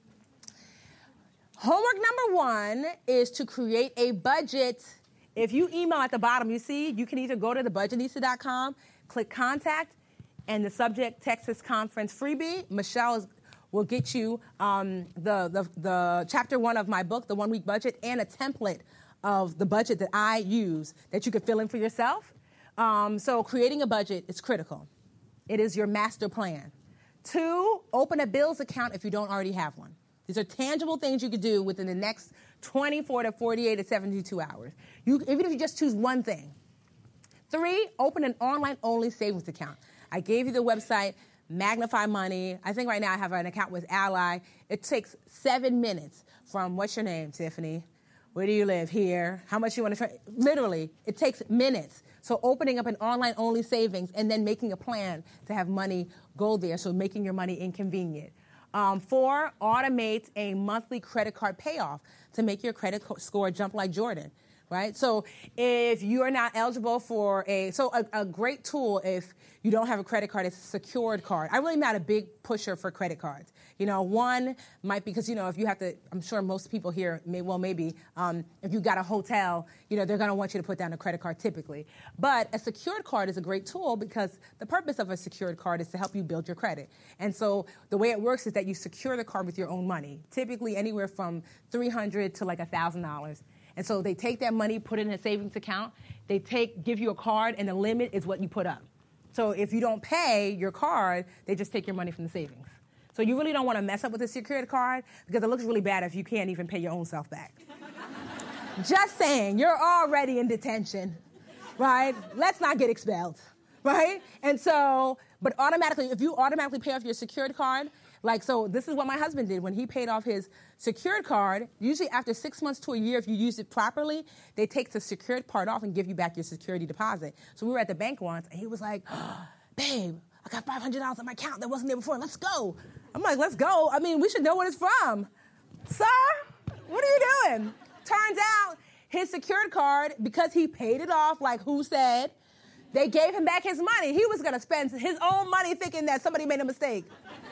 Homework number one is to create a budget. If you email at the bottom, you see, you can either go to the budgetnista dot com, click contact, and the subject Texas Conference freebie. Michelle is, will get you um, the, the, the chapter one of my book, The One Week Budget, and a template of the budget that I use that you could fill in for yourself. Um, so creating a budget is critical. It is your master plan. Two, open a bills account if you don't already have one. These are tangible things you could do within the next twenty-four to forty-eight to seventy-two hours. You, even if you just choose one thing. Three, open an online-only savings account. I gave you the website, Magnify Money. I think right now I have an account with Ally. It takes seven minutes from, what's your name, Tiffany? Where do you live? Here. How much you want to try? Literally, it takes minutes So opening up an online-only savings and then making a plan to have money go there, so making your money inconvenient. Um, four, automate a monthly credit card payoff to make your credit co- score jump like Jordan, right? So if you're not eligible for a, so a, a great tool if you don't have a credit card is a secured card. I'm really not a big pusher for credit cards. You know, one might be because, you know, if you have to, I'm sure most people here, may, well, maybe, um, if you got a hotel, you know, they're going to want you to put down a credit card typically. But a secured card is a great tool because the purpose of a secured card is to help you build your credit. And so the way it works is that you secure the card with your own money, typically anywhere from three hundred dollars to like one thousand dollars. And so they take that money, put it in a savings account. They take, give you a card, and the limit is what you put up. So if you don't pay your card, they just take your money from the savings. So you really don't want to mess up with a secured card because it looks really bad if you can't even pay your own self back. Just saying, you're already in detention, right? Let's not get expelled, right? And so, but automatically, if you automatically pay off your secured card, like, so this is what my husband did when he paid off his secured card. Usually after six months to a year, if you use it properly, they take the secured part off and give you back your security deposit. So we were at the bank once, and he was like, oh, babe, I got five hundred dollars in my account that wasn't there before. Let's go. I'm like, let's go. I mean, we should know what it's from. Sir, what are you doing? Turns out his secured card, because he paid it off like who said, they gave him back his money. He was going to spend his own money thinking that somebody made a mistake.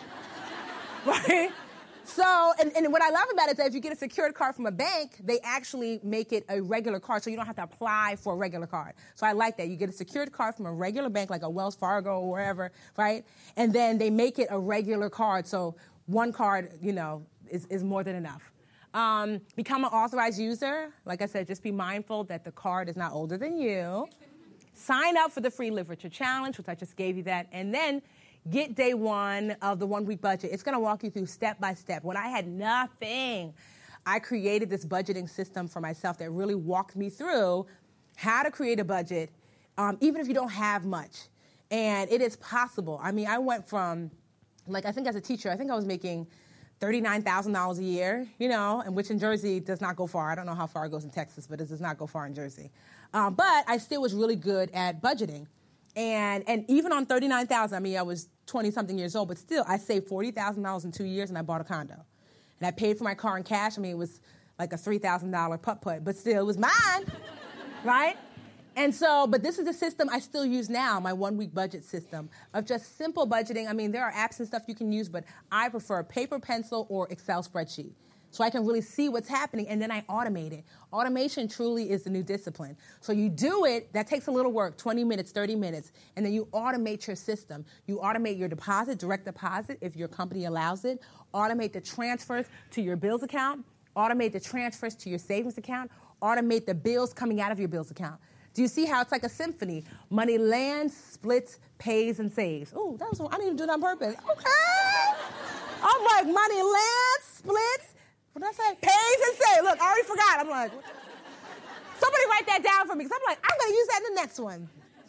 Right? So, and, and what I love about it is that if you get a secured card from a bank, they actually make it a regular card, so you don't have to apply for a regular card. So I like that. You get a secured card from a regular bank, like a Wells Fargo or wherever, right? And then they make it a regular card, so one card, you know, is, is more than enough. Um, become an authorized user. Like I said, just be mindful that the card is not older than you. Sign up for the free literature challenge, which I just gave you that, and then get day one of the one-week budget. It's going to walk you through step by step. When I had nothing, I created this budgeting system for myself that really walked me through how to create a budget, um, even if you don't have much. And it is possible. I mean, I went from, like, I think as a teacher, I think I was making thirty-nine thousand dollars a year, you know, and which in Jersey does not go far. I don't know how far it goes in Texas, but it does not go far in Jersey. Um, but I still was really good at budgeting. And and even on thirty-nine thousand dollars, I mean, I was twenty-something years old, but still, I saved forty thousand dollars in two years, and I bought a condo. And I paid for my car in cash. I mean, it was like a three thousand dollars putt-putt, but still, it was mine, right? And so, but this is a system I still use now, my one-week budget system of just simple budgeting. I mean, there are apps and stuff you can use, but I prefer paper, pencil, or Excel spreadsheet. So I can really see what's happening, and then I automate it. Automation truly is the new discipline. So you do it, that takes a little work, twenty minutes, thirty minutes, and then you automate your system. You automate your deposit, direct deposit, if your company allows it. Automate the transfers to your bills account. Automate the transfers to your savings account. Automate the bills coming out of your bills account. Do you see how it's like a symphony? Money lands, splits, pays, and saves. Ooh, that was, I didn't even do that on purpose. Okay. I'm like, money lands, splits, what did I say? Pays and saves. Look, I already forgot. I'm like, somebody write that down for me, because I'm like, I'm going to use that in the next one.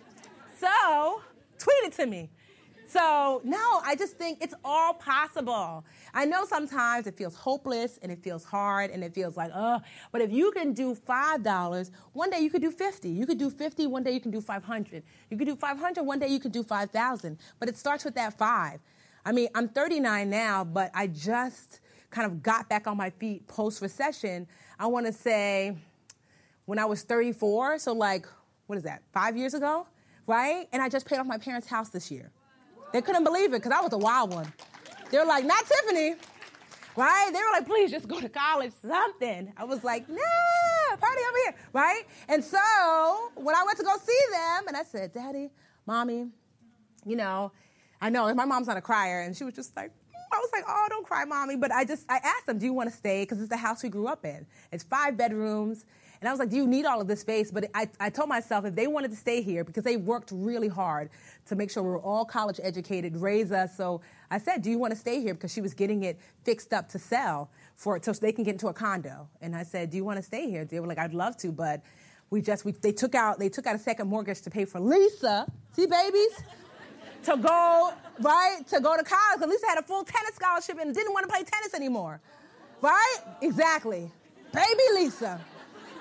So, tweet it to me. So, no, I just think it's all possible. I know sometimes it feels hopeless, and it feels hard, and it feels like, oh, but if you can do five dollars, one day you could do fifty. You could do fifty, one day you can do five hundred. You could do five hundred, one day you could do five thousand. But it starts with that five. I mean, I'm thirty-nine now, but I just kind of got back on my feet post-recession. I want to say when I was thirty-four, so like, what is that, five years ago, right? And I just paid off my parents' house this year. They couldn't believe it because I was a wild one. They were like, not Tiffany, right? They were like, please just go to college, something. I was like, nah, party over here, right? And so when I went to go see them, and I said, Daddy, Mommy, you know, I know my mom's not a crier, and she was just like, I was like, oh, don't cry, Mommy. But I just, I asked them, do you want to stay? Because it's the house we grew up in. It's five bedrooms. And I was like, do you need all of this space? But I, I told myself if they wanted to stay here, because they worked really hard to make sure we were all college educated, raise us. So I said, do you want to stay here? Because she was getting it fixed up to sell for so they can get into a condo. And I said, do you want to stay here? They were like, I'd love to, but we just, we, they took out, they took out a second mortgage to pay for Lisa. See, babies? to go, right, to go to college. Because Lisa had a full tennis scholarship and didn't want to play tennis anymore. Right? Exactly. Baby Lisa.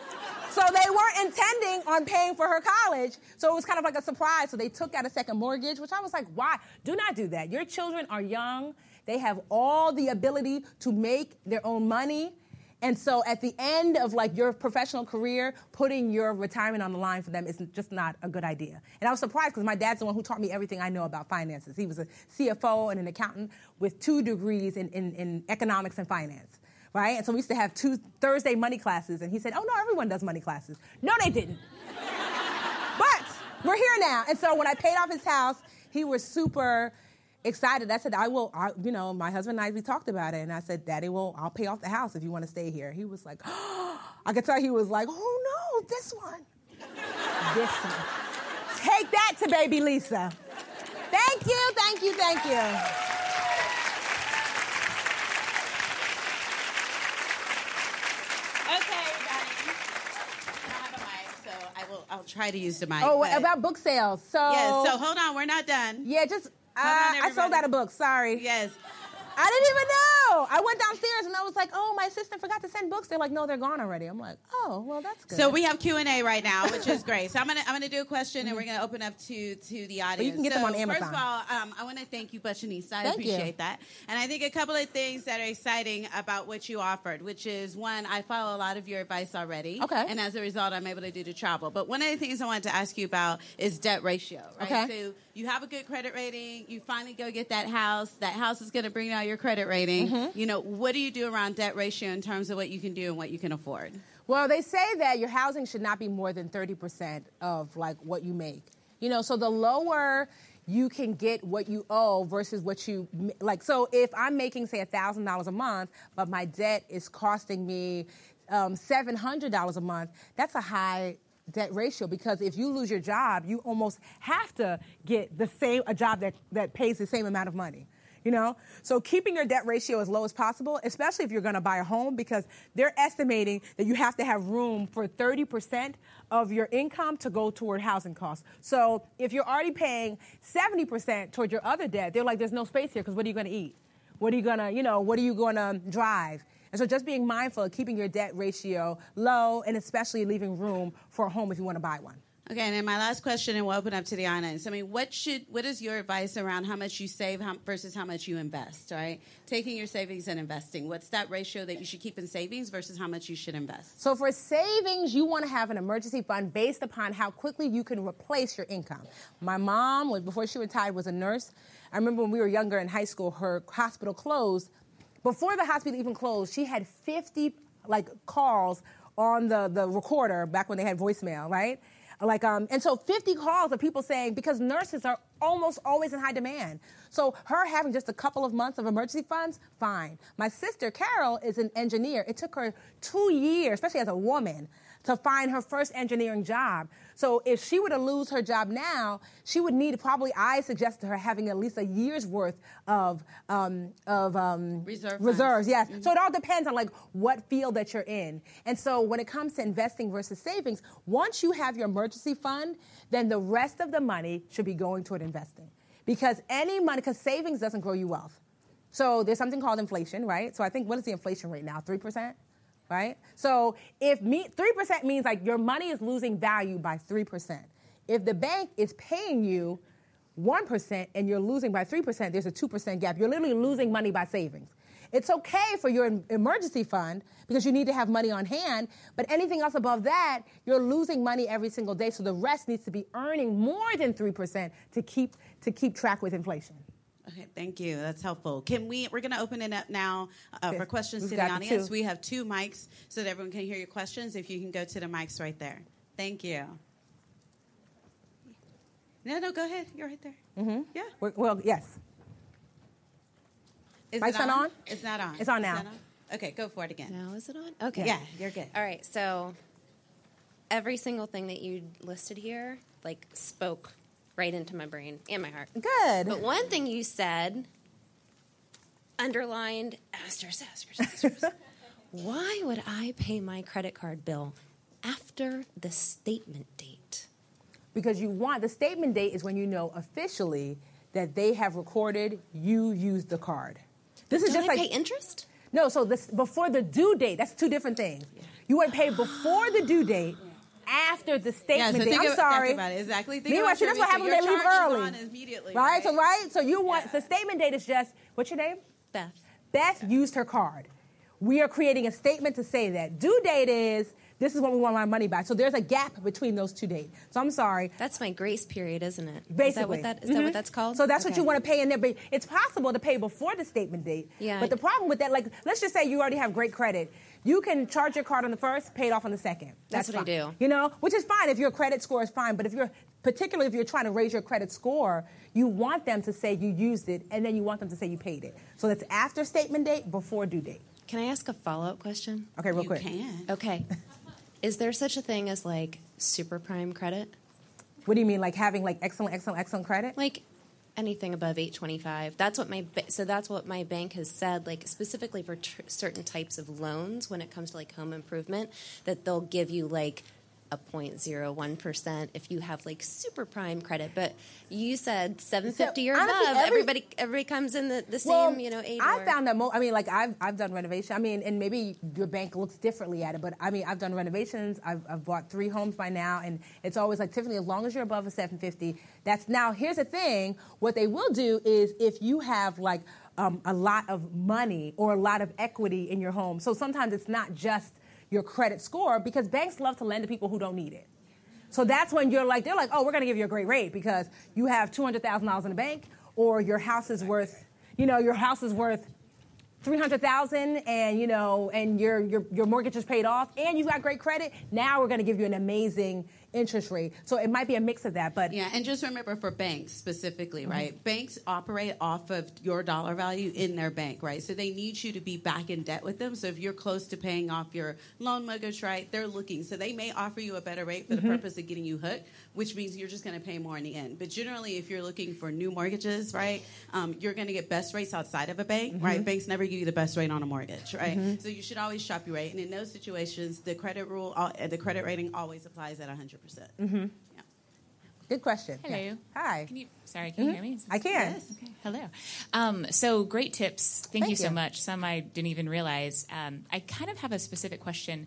So they weren't intending on paying for her college. So it was kind of like a surprise. So they took out a second mortgage, which I was like, why? Do not do that. Your children are young. They have all the ability to make their own money. And so at the end of like your professional career, putting your retirement on the line for them is just not a good idea. And I was surprised because my dad's the one who taught me everything I know about finances. He was a C F O and an accountant with two degrees in, in, in economics and finance, right? And so we used to have two Thursday money classes, and he said, oh, no, everyone does money classes. No, they didn't. But we're here now. And so when I paid off his house, he was super excited. I said, I will, I, you know, my husband and I, we talked about it. And I said, Daddy, well, I'll pay off the house if you want to stay here. He was like, oh, I could tell he was like, oh, no, this one. This one. Take that to baby Lisa. Thank you, thank you, thank you. Okay, everybody. I don't have a mic, so I will, I'll try to use the mic. Oh, but... about book sales. So, yes, so hold on, we're not done. Yeah, just, uh, on, I sold out a book, sorry. Yes. I didn't even know. I went downstairs and I was like, oh, my assistant forgot to send books. They're like, no, they're gone already. I'm like, oh, well, that's good. So we have Q and A right now, which is great. So I'm gonna I'm gonna do a question, and we're gonna open up to to the audience. Well, you can get so them on Amazon. First of all, um, I want to thank you, Butchanisa. I Thank appreciate you. that. And I think a couple of things that are exciting about what you offered, which is one, I follow a lot of your advice already. Okay. And as a result, I'm able to do the travel. But one of the things I wanted to ask you about is debt ratio. Right? Okay. So you have a good credit rating. You finally go get that house. That house is going to bring down your credit rating. Mm-hmm. You know, what do you do around debt ratio in terms of what you can do and what you can afford? Well, they say that your housing should not be more than thirty percent of like what you make. You know, so the lower you can get what you owe versus what you like. So if I'm making, say, one thousand dollars a month, but my debt is costing me um, seven hundred dollars a month, that's a high debt ratio, because if you lose your job, you almost have to get the same a job that, that pays the same amount of money. You know, so keeping your debt ratio as low as possible, especially if you're going to buy a home, because they're estimating that you have to have room for thirty percent of your income to go toward housing costs. So if you're already paying seventy percent toward your other debt, they're like, there's no space here, because what are you going to eat? What are you going to, you know, what are you going to drive? And so just being mindful of keeping your debt ratio low, and especially leaving room for a home if you want to buy one. Okay, and then my last question, and we'll open up to the audience. I mean, what should, what is your advice around how much you save how, versus how much you invest, right? Taking your savings and investing. What's that ratio that you should keep in savings versus how much you should invest? So for savings, you want to have an emergency fund based upon how quickly you can replace your income. My mom, before she retired, was a nurse. I remember when we were younger in high school, her hospital closed. Before the hospital even closed, she had fifty like calls on the, the recorder back when they had voicemail, right? Like, um, and so fifty calls of people saying, because nurses are almost always in high demand. So her having just a couple of months of emergency funds, fine. My sister, Carol, is an engineer. It took her two years, especially as a woman, to find her first engineering job. So if she were to lose her job now, she would need probably, I suggested to her, having at least a year's worth of um, of um, Reserve reserves. funds. Yes. Mm-hmm. So it all depends on like what field that you're in. And so when it comes to investing versus savings, once you have your emergency fund, then the rest of the money should be going toward investing. Because any money, because savings doesn't grow you wealth. So there's something called inflation, right? So I think, what is the inflation rate now? three percent? Right? So if me, three percent means like your money is losing value by three percent. If the bank is paying you one percent and you're losing by three percent, there's a two percent gap. You're literally losing money by savings. It's okay for your emergency fund because you need to have money on hand, but anything else above that, you're losing money every single day. So the rest needs to be earning more than three percent to keep, to keep track with inflation. Okay, thank you. That's helpful. Can we? We're going to open it up now uh, for questions We've to the got audience. two. We have two mics so that everyone can hear your questions. If you can go to the mics right there. Thank you. No, no, go ahead. You're right there. Mm-hmm. Yeah. We're, well, yes. Is Mic's it not on? It's not on. It's on Is now. that on? Okay, go for it again. Now is it on? Okay. Yeah, you're good. All right, so every single thing that you listed here, like, spoke right into my brain and my heart. Good. But one thing you said, underlined, asterisk, asterisk, asterisk. Why would I pay my credit card bill after the statement date? Because you want, the statement date is when you know officially that they have recorded you used the card. This is Don't just I like pay interest? No, so this before the due date. That's two different things. Yeah. You want to pay before the due date. After the statement yeah, so date, I'm think sorry. Think about it. Exactly. Think Meanwhile, about that's what happens when they leave early. Immediately, right? right? So, right? So you want, yeah. the statement date is just, what's your name? Beth. Beth used her card. We are creating a statement to say that. Due date is, this is when we want our money back. So there's a gap between those two dates. So I'm sorry. That's my grace period, isn't it? Basically. Is that what, that, is mm-hmm. that what that's called? So that's okay. what you want to pay in there. But it's possible to pay before the statement date. Yeah. But the problem with that, like, let's just say you already have great credit. You can charge your card on the first, pay it off on the second. That's, That's what fine. I do. You know, which is fine if your credit score is fine. But if you're, particularly if you're trying to raise your credit score, you want them to say you used it, and then you want them to say you paid it. So that's after statement date, before due date. Can I ask a follow-up question? Okay, real you quick. Can. Okay. Is there such a thing as, like, super prime credit? What do you mean, like having, like, excellent, excellent, excellent credit? Like, anything above eight twenty-five. That's what my ba- so that's what my bank has said, like specifically for tr- certain types of loans when it comes to like home improvement, that they'll give you like a zero point zero one percent if you have like super prime credit. But you said seven fifty so, or honestly, above. every, everybody everybody comes in the, the same, well, you know, age. I or, found that, mo- I mean, like I've, I've done renovation. I mean, and maybe your bank looks differently at it, but I mean, I've done renovations. I've, I've bought three homes by now, and it's always like, Tiffany, as long as you're above a seven fifty, that's now, here's the thing. What they will do is if you have like um, a lot of money or a lot of equity in your home, so sometimes it's not just your credit score, because banks love to lend to people who don't need it. So that's when you're like, they're like, oh, we're going to give you a great rate because you have two hundred thousand dollars in the bank, or your house is worth, you know, your house is worth three hundred thousand dollars, and, you know, and your, your, your mortgage is paid off, and you've got great credit. Now we're going to give you an amazing interest rate. So it might be a mix of that. But yeah, and just remember for banks specifically, mm-hmm. right? Banks operate off of your dollar value in their bank, right? So they need you to be back in debt with them. So if you're close to paying off your loan mortgage, right, they're looking. So they may offer you a better rate for mm-hmm. the purpose of getting you hooked, which means you're just going to pay more in the end. But generally, if you're looking for new mortgages, right, um, you're going to get best rates outside of a bank, mm-hmm. right? Banks never give you the best rate on a mortgage, right? Mm-hmm. So you should always shop your rate. And in those situations, the credit rule, uh, the credit rating always applies at one hundred percent. Mm-hmm. Good question. Hello. Yeah. Hi. Can you, sorry, can mm-hmm. you hear me? I can. Yes. Okay. Hello. Um, so great tips. Thank, Thank you so you. much. Some I didn't even realize. Um, I kind of have a specific question.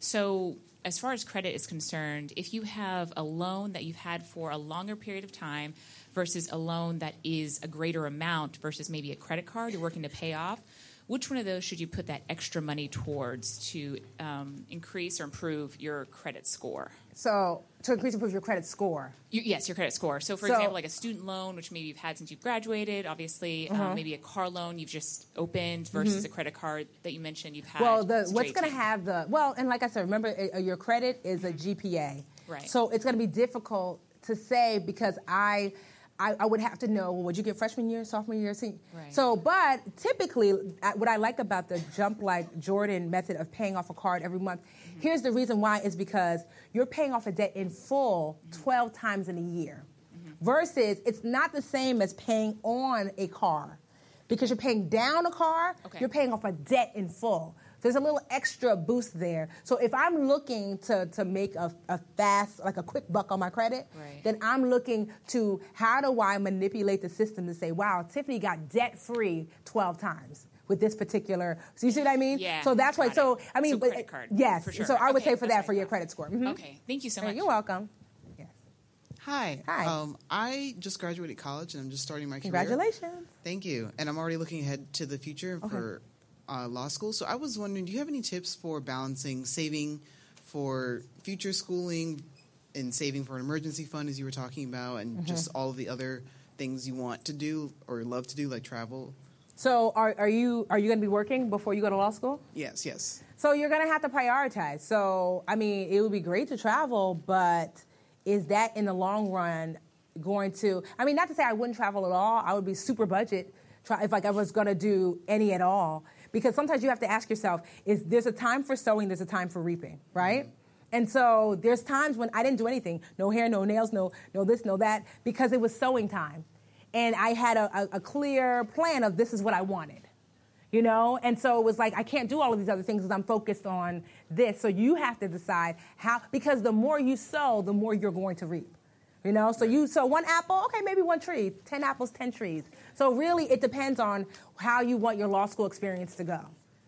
So as far as credit is concerned, if you have a loan that you've had for a longer period of time versus a loan that is a greater amount versus maybe a credit card you're working to pay off, which one of those should you put that extra money towards to um, increase or improve your credit score? So to increase and improve your credit score. You, yes, your credit score. So, for So- example, like a student loan, which maybe you've had since you've graduated, obviously, Uh-huh. um, maybe a car loan you've just opened versus a credit card that you mentioned you've had. Well, the, since what's you're going to eighteen. have the, well, and like I said, remember, uh, your credit is a G P A. Right. So it's going to be difficult to say because I, I, I would have to know, well, would you get freshman year, sophomore year, senior? Right. So, but typically, uh, what I like about the jump like Jordan method of paying off a card every month, mm-hmm. here's the reason why is because you're paying off a debt in full mm-hmm. twelve times in a year. Mm-hmm. Versus, it's not the same as paying on a car. Because you're paying down a car, Okay. you're paying off a debt in full. There's a little extra boost there. So if I'm looking to, to make a, a fast, like a quick buck on my credit, Right. then I'm looking to how do I manipulate the system to say, wow, Tiffany got debt-free twelve times with this particular, so you see what I mean? Yeah, So that's why, got so, it. I mean, So but- credit card, yes. for sure. So I would Okay, say for that's that what for I your thought. credit score. Mhm. Okay, thank you so Hey, much. You're welcome. Yes. Hi. Hi. Um, I just graduated college and I'm just starting my career. Congratulations. Thank you. And I'm already looking ahead to the future Okay. for uh, law school. So I was wondering, do you have any tips for balancing saving for future schooling and saving for an emergency fund, as you were talking about, and Mm-hmm. just all of the other things you want to do or love to do, like travel? So are, are you are you going to be working before you go to law school? Yes, yes. So you're going to have to prioritize. So, I mean, it would be great to travel, but is that in the long run going to, I mean, not to say I wouldn't travel at all. I would be super budget try, if like I was going to do any at all. Because sometimes you have to ask yourself, is there's a time for sowing, there's a time for reaping, right? Mm-hmm. And so there's times when I didn't do anything, no hair, no nails, no no this, no that, because it was sowing time. And I had a, a, a clear plan of this is what I wanted. You know, and so it was like, I can't do all of these other things because I'm focused on this. So you have to decide how, because the more you sow, the more you're going to reap. You know, so you sow one apple, okay, maybe one tree, ten apples, ten trees. So really it depends on how you want your law school experience to go.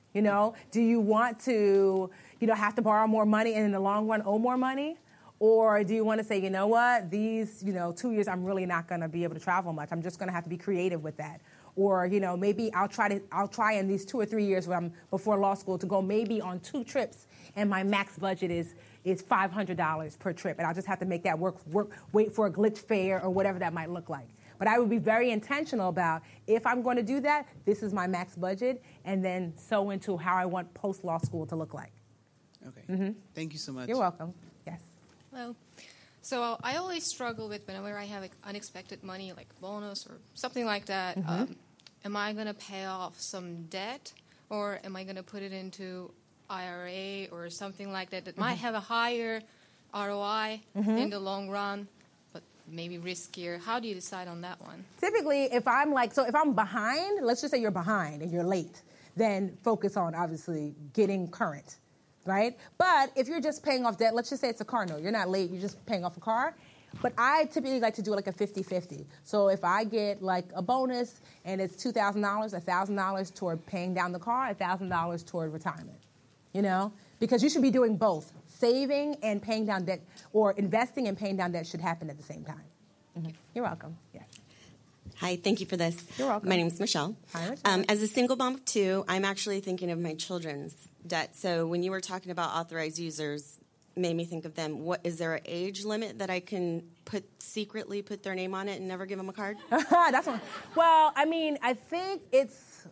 You know, do you want to, you know, have to borrow more money and in the long run owe more money? Or do you want to say, you know what, these, you know, two years I'm really not going to be able to travel much. I'm just going to have to be creative with that. Or, you know, maybe I'll try to, I'll try in these two or three years when I'm before law school to go maybe on two trips, and my max budget is is five hundred dollars per trip, and I'll just have to make that work, work, wait for a glitch fare or whatever that might look like. But I would be very intentional about, if I'm going to do that, this is my max budget, and then sew into how I want post-law school to look like. Okay. Mm-hmm. Thank you so much. You're welcome. Yes. Hello. So I always struggle with whenever I have like unexpected money, like bonus or something like that. Mm-hmm. Um, am I going to pay off some debt, or am I going to put it into I R A or something like that that mm-hmm. might have a higher R O I mm-hmm. in the long run, but maybe riskier? How do you decide on that one? Typically, if I'm like, so if I'm behind, let's just say you're behind and you're late, then focus on obviously getting current, right? But if you're just paying off debt, let's just say it's a car note. You're not late, you're just paying off a car. But I typically like to do like a fifty-fifty. So if I get like a bonus and it's two thousand dollars, one thousand dollars toward paying down the car, one thousand dollars toward retirement, you know? Because you should be doing both. Saving and paying down debt, or investing and paying down debt should happen at the same time. Mm-hmm. You're welcome. Yes. Hi, thank you for this. You're welcome. My name is Michelle. Hi, Michelle. Um, as a single mom of two, I'm actually thinking of my children's debt. So when you were talking about authorized users, made me think of them. What is there an age limit that I can put secretly put their name on it and never give them a card? That's one. Well, I mean, I think it's.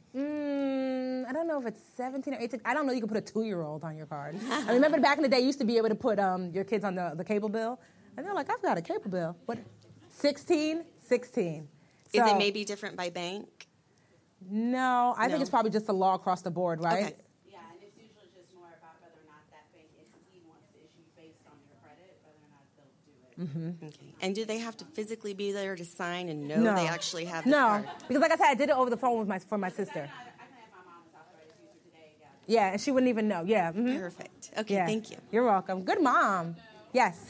Mm, I don't know if it's seventeen or eighteen. I don't know. You can put a two-year-old on your card. I remember back in the day, you used to be able to put um, your kids on the, the cable bill, and they're like, "I've got a cable bill." What? sixteen? sixteen. So, is it maybe different by bank? No, I no. think it's probably just the law across the board, right? Okay. Yeah, and it's usually just more about whether or not that bank entity wants to issue based on your credit, whether or not they'll do it. Mm-hmm. Okay. And do they have to physically be there to sign and know no. they actually have this no, card? because like I said, I did it over the phone with my for my sister. Yeah, and she wouldn't even know. Yeah. Mm-hmm. Perfect. Okay, yeah. Thank you. You're welcome. Good mom. Yes.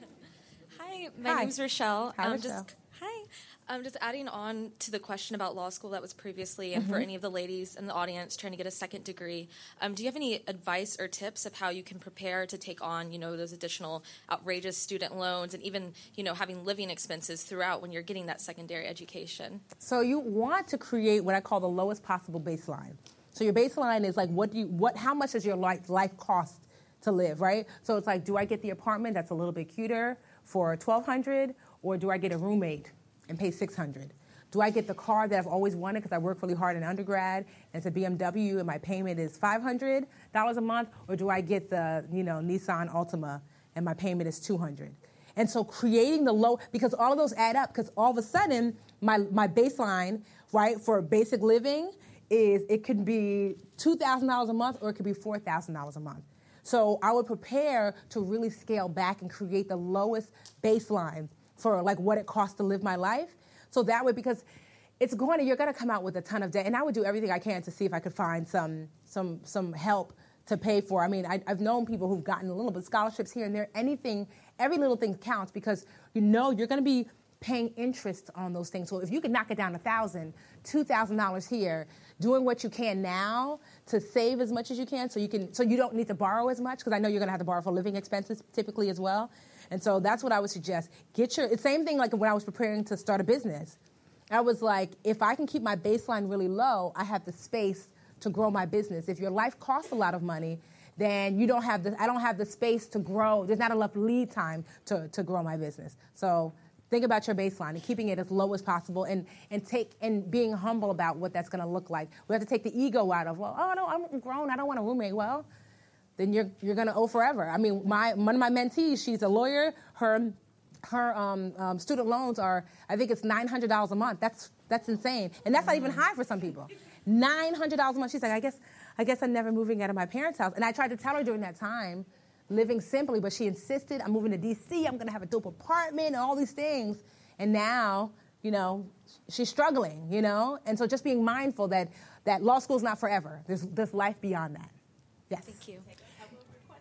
Hi, my Hi. name's Rochelle. Hi, um, Rochelle. Just, hi. I'm just adding on to the question about law school that was previously, and Mm-hmm. for any of the ladies in the audience trying to get a second degree, um, do you have any advice or tips of how you can prepare to take on, you know, those additional outrageous student loans and even, you know, having living expenses throughout when you're getting that secondary education? So you want to create what I call the lowest possible baseline. So your baseline is like, what do you, what, how much does your life, life cost to live, right? So it's like, do I get the apartment that's a little bit cuter for twelve hundred dollars, or do I get a roommate and pay six hundred dollars? Do I get the car that I've always wanted because I worked really hard in undergrad and it's a B M W and my payment is five hundred dollars a month, or do I get the, you know, Nissan Altima and my payment is two hundred dollars? And so creating the low, because all of those add up, because all of a sudden my, my baseline, right, for basic living is it could be two thousand dollars a month or it could be four thousand dollars a month. So I would prepare to really scale back and create the lowest baseline for like what it costs to live my life. So that way, because it's going to, you're going to come out with a ton of debt. And I would do everything I can to see if I could find some some some help to pay for. I mean, I, I've known people who've gotten a little bit of scholarships here and there. Anything, every little thing counts, because you know you're going to be paying interest on those things. So if you could knock it down a thousand, two thousand dollars here, doing what you can now to save as much as you can, so you can, so you don't need to borrow as much, because I know you're going to have to borrow for living expenses typically as well. And so that's what I would suggest. Get your, it's the same thing like when I was preparing to start a business. I was like, if I can keep my baseline really low, I have the space to grow my business. If your life costs a lot of money, then you don't have the, I don't have the space to grow. There's not enough lead time to, to grow my business. So think about your baseline and keeping it as low as possible, and, and take and being humble about what that's going to look like. We have to take the ego out of, well, oh, no, I'm grown, I don't want a roommate. Well, then you're you're going to owe forever. I mean, my one of my mentees, she's a lawyer. Her her um, um, student loans are, I think it's nine hundred dollars a month. That's that's insane, and that's not even high for some people. nine hundred dollars a month. She's like, I guess I guess I'm never moving out of my parents' house. And I tried to tell her during that time, living simply, but she insisted. I'm moving to D C. I'm going to have a dope apartment and all these things. And now, you know, she's struggling, you know? And so just being mindful that, that law school's not forever. There's, there's life beyond that. Yes. Thank you.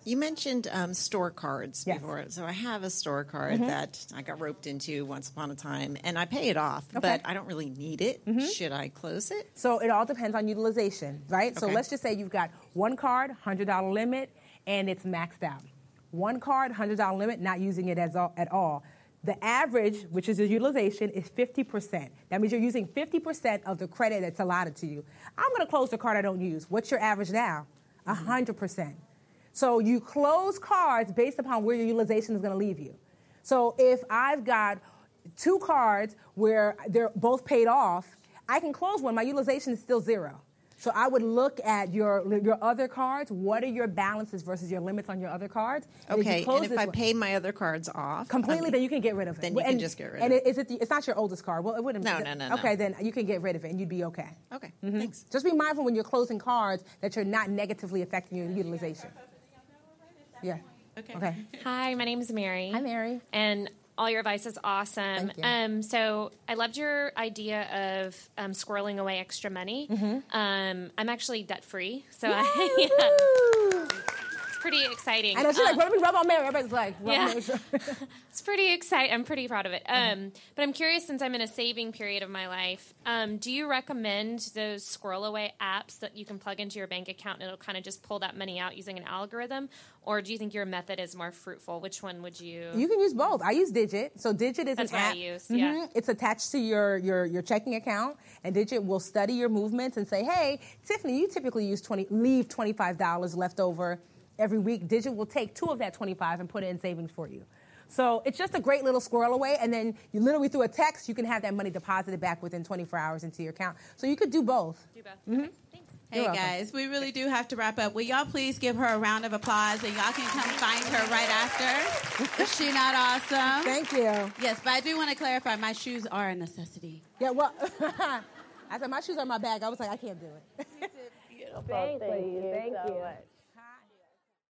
You mentioned um, store cards Yes. before. So I have a store card Mhm. that I got roped into once upon a time, and I pay it off, Okay. but I don't really need it. Mhm. Should I close it? So it all depends on utilization, right? So Okay. let's just say you've got one card, one hundred dollars limit, and it's maxed out. One card, one hundred dollars limit, not using it as all, at all. The average, which is the utilization, is fifty percent. That means you're using fifty percent of the credit that's allotted to you. I'm going to close the card I don't use. What's your average now? one hundred percent. So you close cards based upon where your utilization is going to leave you. So if I've got two cards where they're both paid off, I can close one. My utilization is still zero. So I would look at your your other cards. What are your balances versus your limits on your other cards? And if you Okay, close and if this I one- pay my other cards off completely, um, then you can get rid of it. Then you can and, just get rid and of it. is it the, it's not your oldest card. Well, it wouldn't. No, no, no, no. Okay, then you can get rid of it, and you'd be okay. Okay, Mhm. thanks. Just be mindful when you're closing cards that you're not negatively affecting your utilization. Yeah. Okay. Okay. Hi, my name is Mary. Hi, Mary. And all your advice is awesome. Thank you. Um, so I loved your idea of um, squirreling away extra money. Mhm. Um, I'm actually debt free, so I, yeah, it's pretty exciting. I know she's like, Um, "Let me rub on Mary." Everybody's like, rub Yeah. on Mary. It's pretty exciting. I'm pretty proud of it. Um, but I'm curious, since I'm in a saving period of my life, um, do you recommend those squirrel away apps that you can plug into your bank account and it'll kind of just pull that money out using an algorithm? Or do you think your method is more fruitful? Which one would you? You can use both. I use Digit. So Digit is That's an what I app. use, Mhm. yeah. It's attached to your, your your checking account, and Digit will study your movements and say, "Hey, Tiffany, you typically use twenty, leave twenty-five dollars left over every week. Digit will take two of that twenty-five and put it in savings for you." So it's just a great little squirrel away, and then you literally through a text, you can have that money deposited back within twenty-four hours into your account. So you could do both. Do both. Mhm. Hey You're welcome. guys, we really do have to wrap up. Will y'all please give her a round of applause, and y'all can come find her right after. Is she not awesome? Thank you. Yes, but I do want to clarify, my shoes are a necessity. Yeah, well, I said my shoes are in my bag. I was like, I can't do it. Beautiful. Thank Thank you. you Thank so you. much.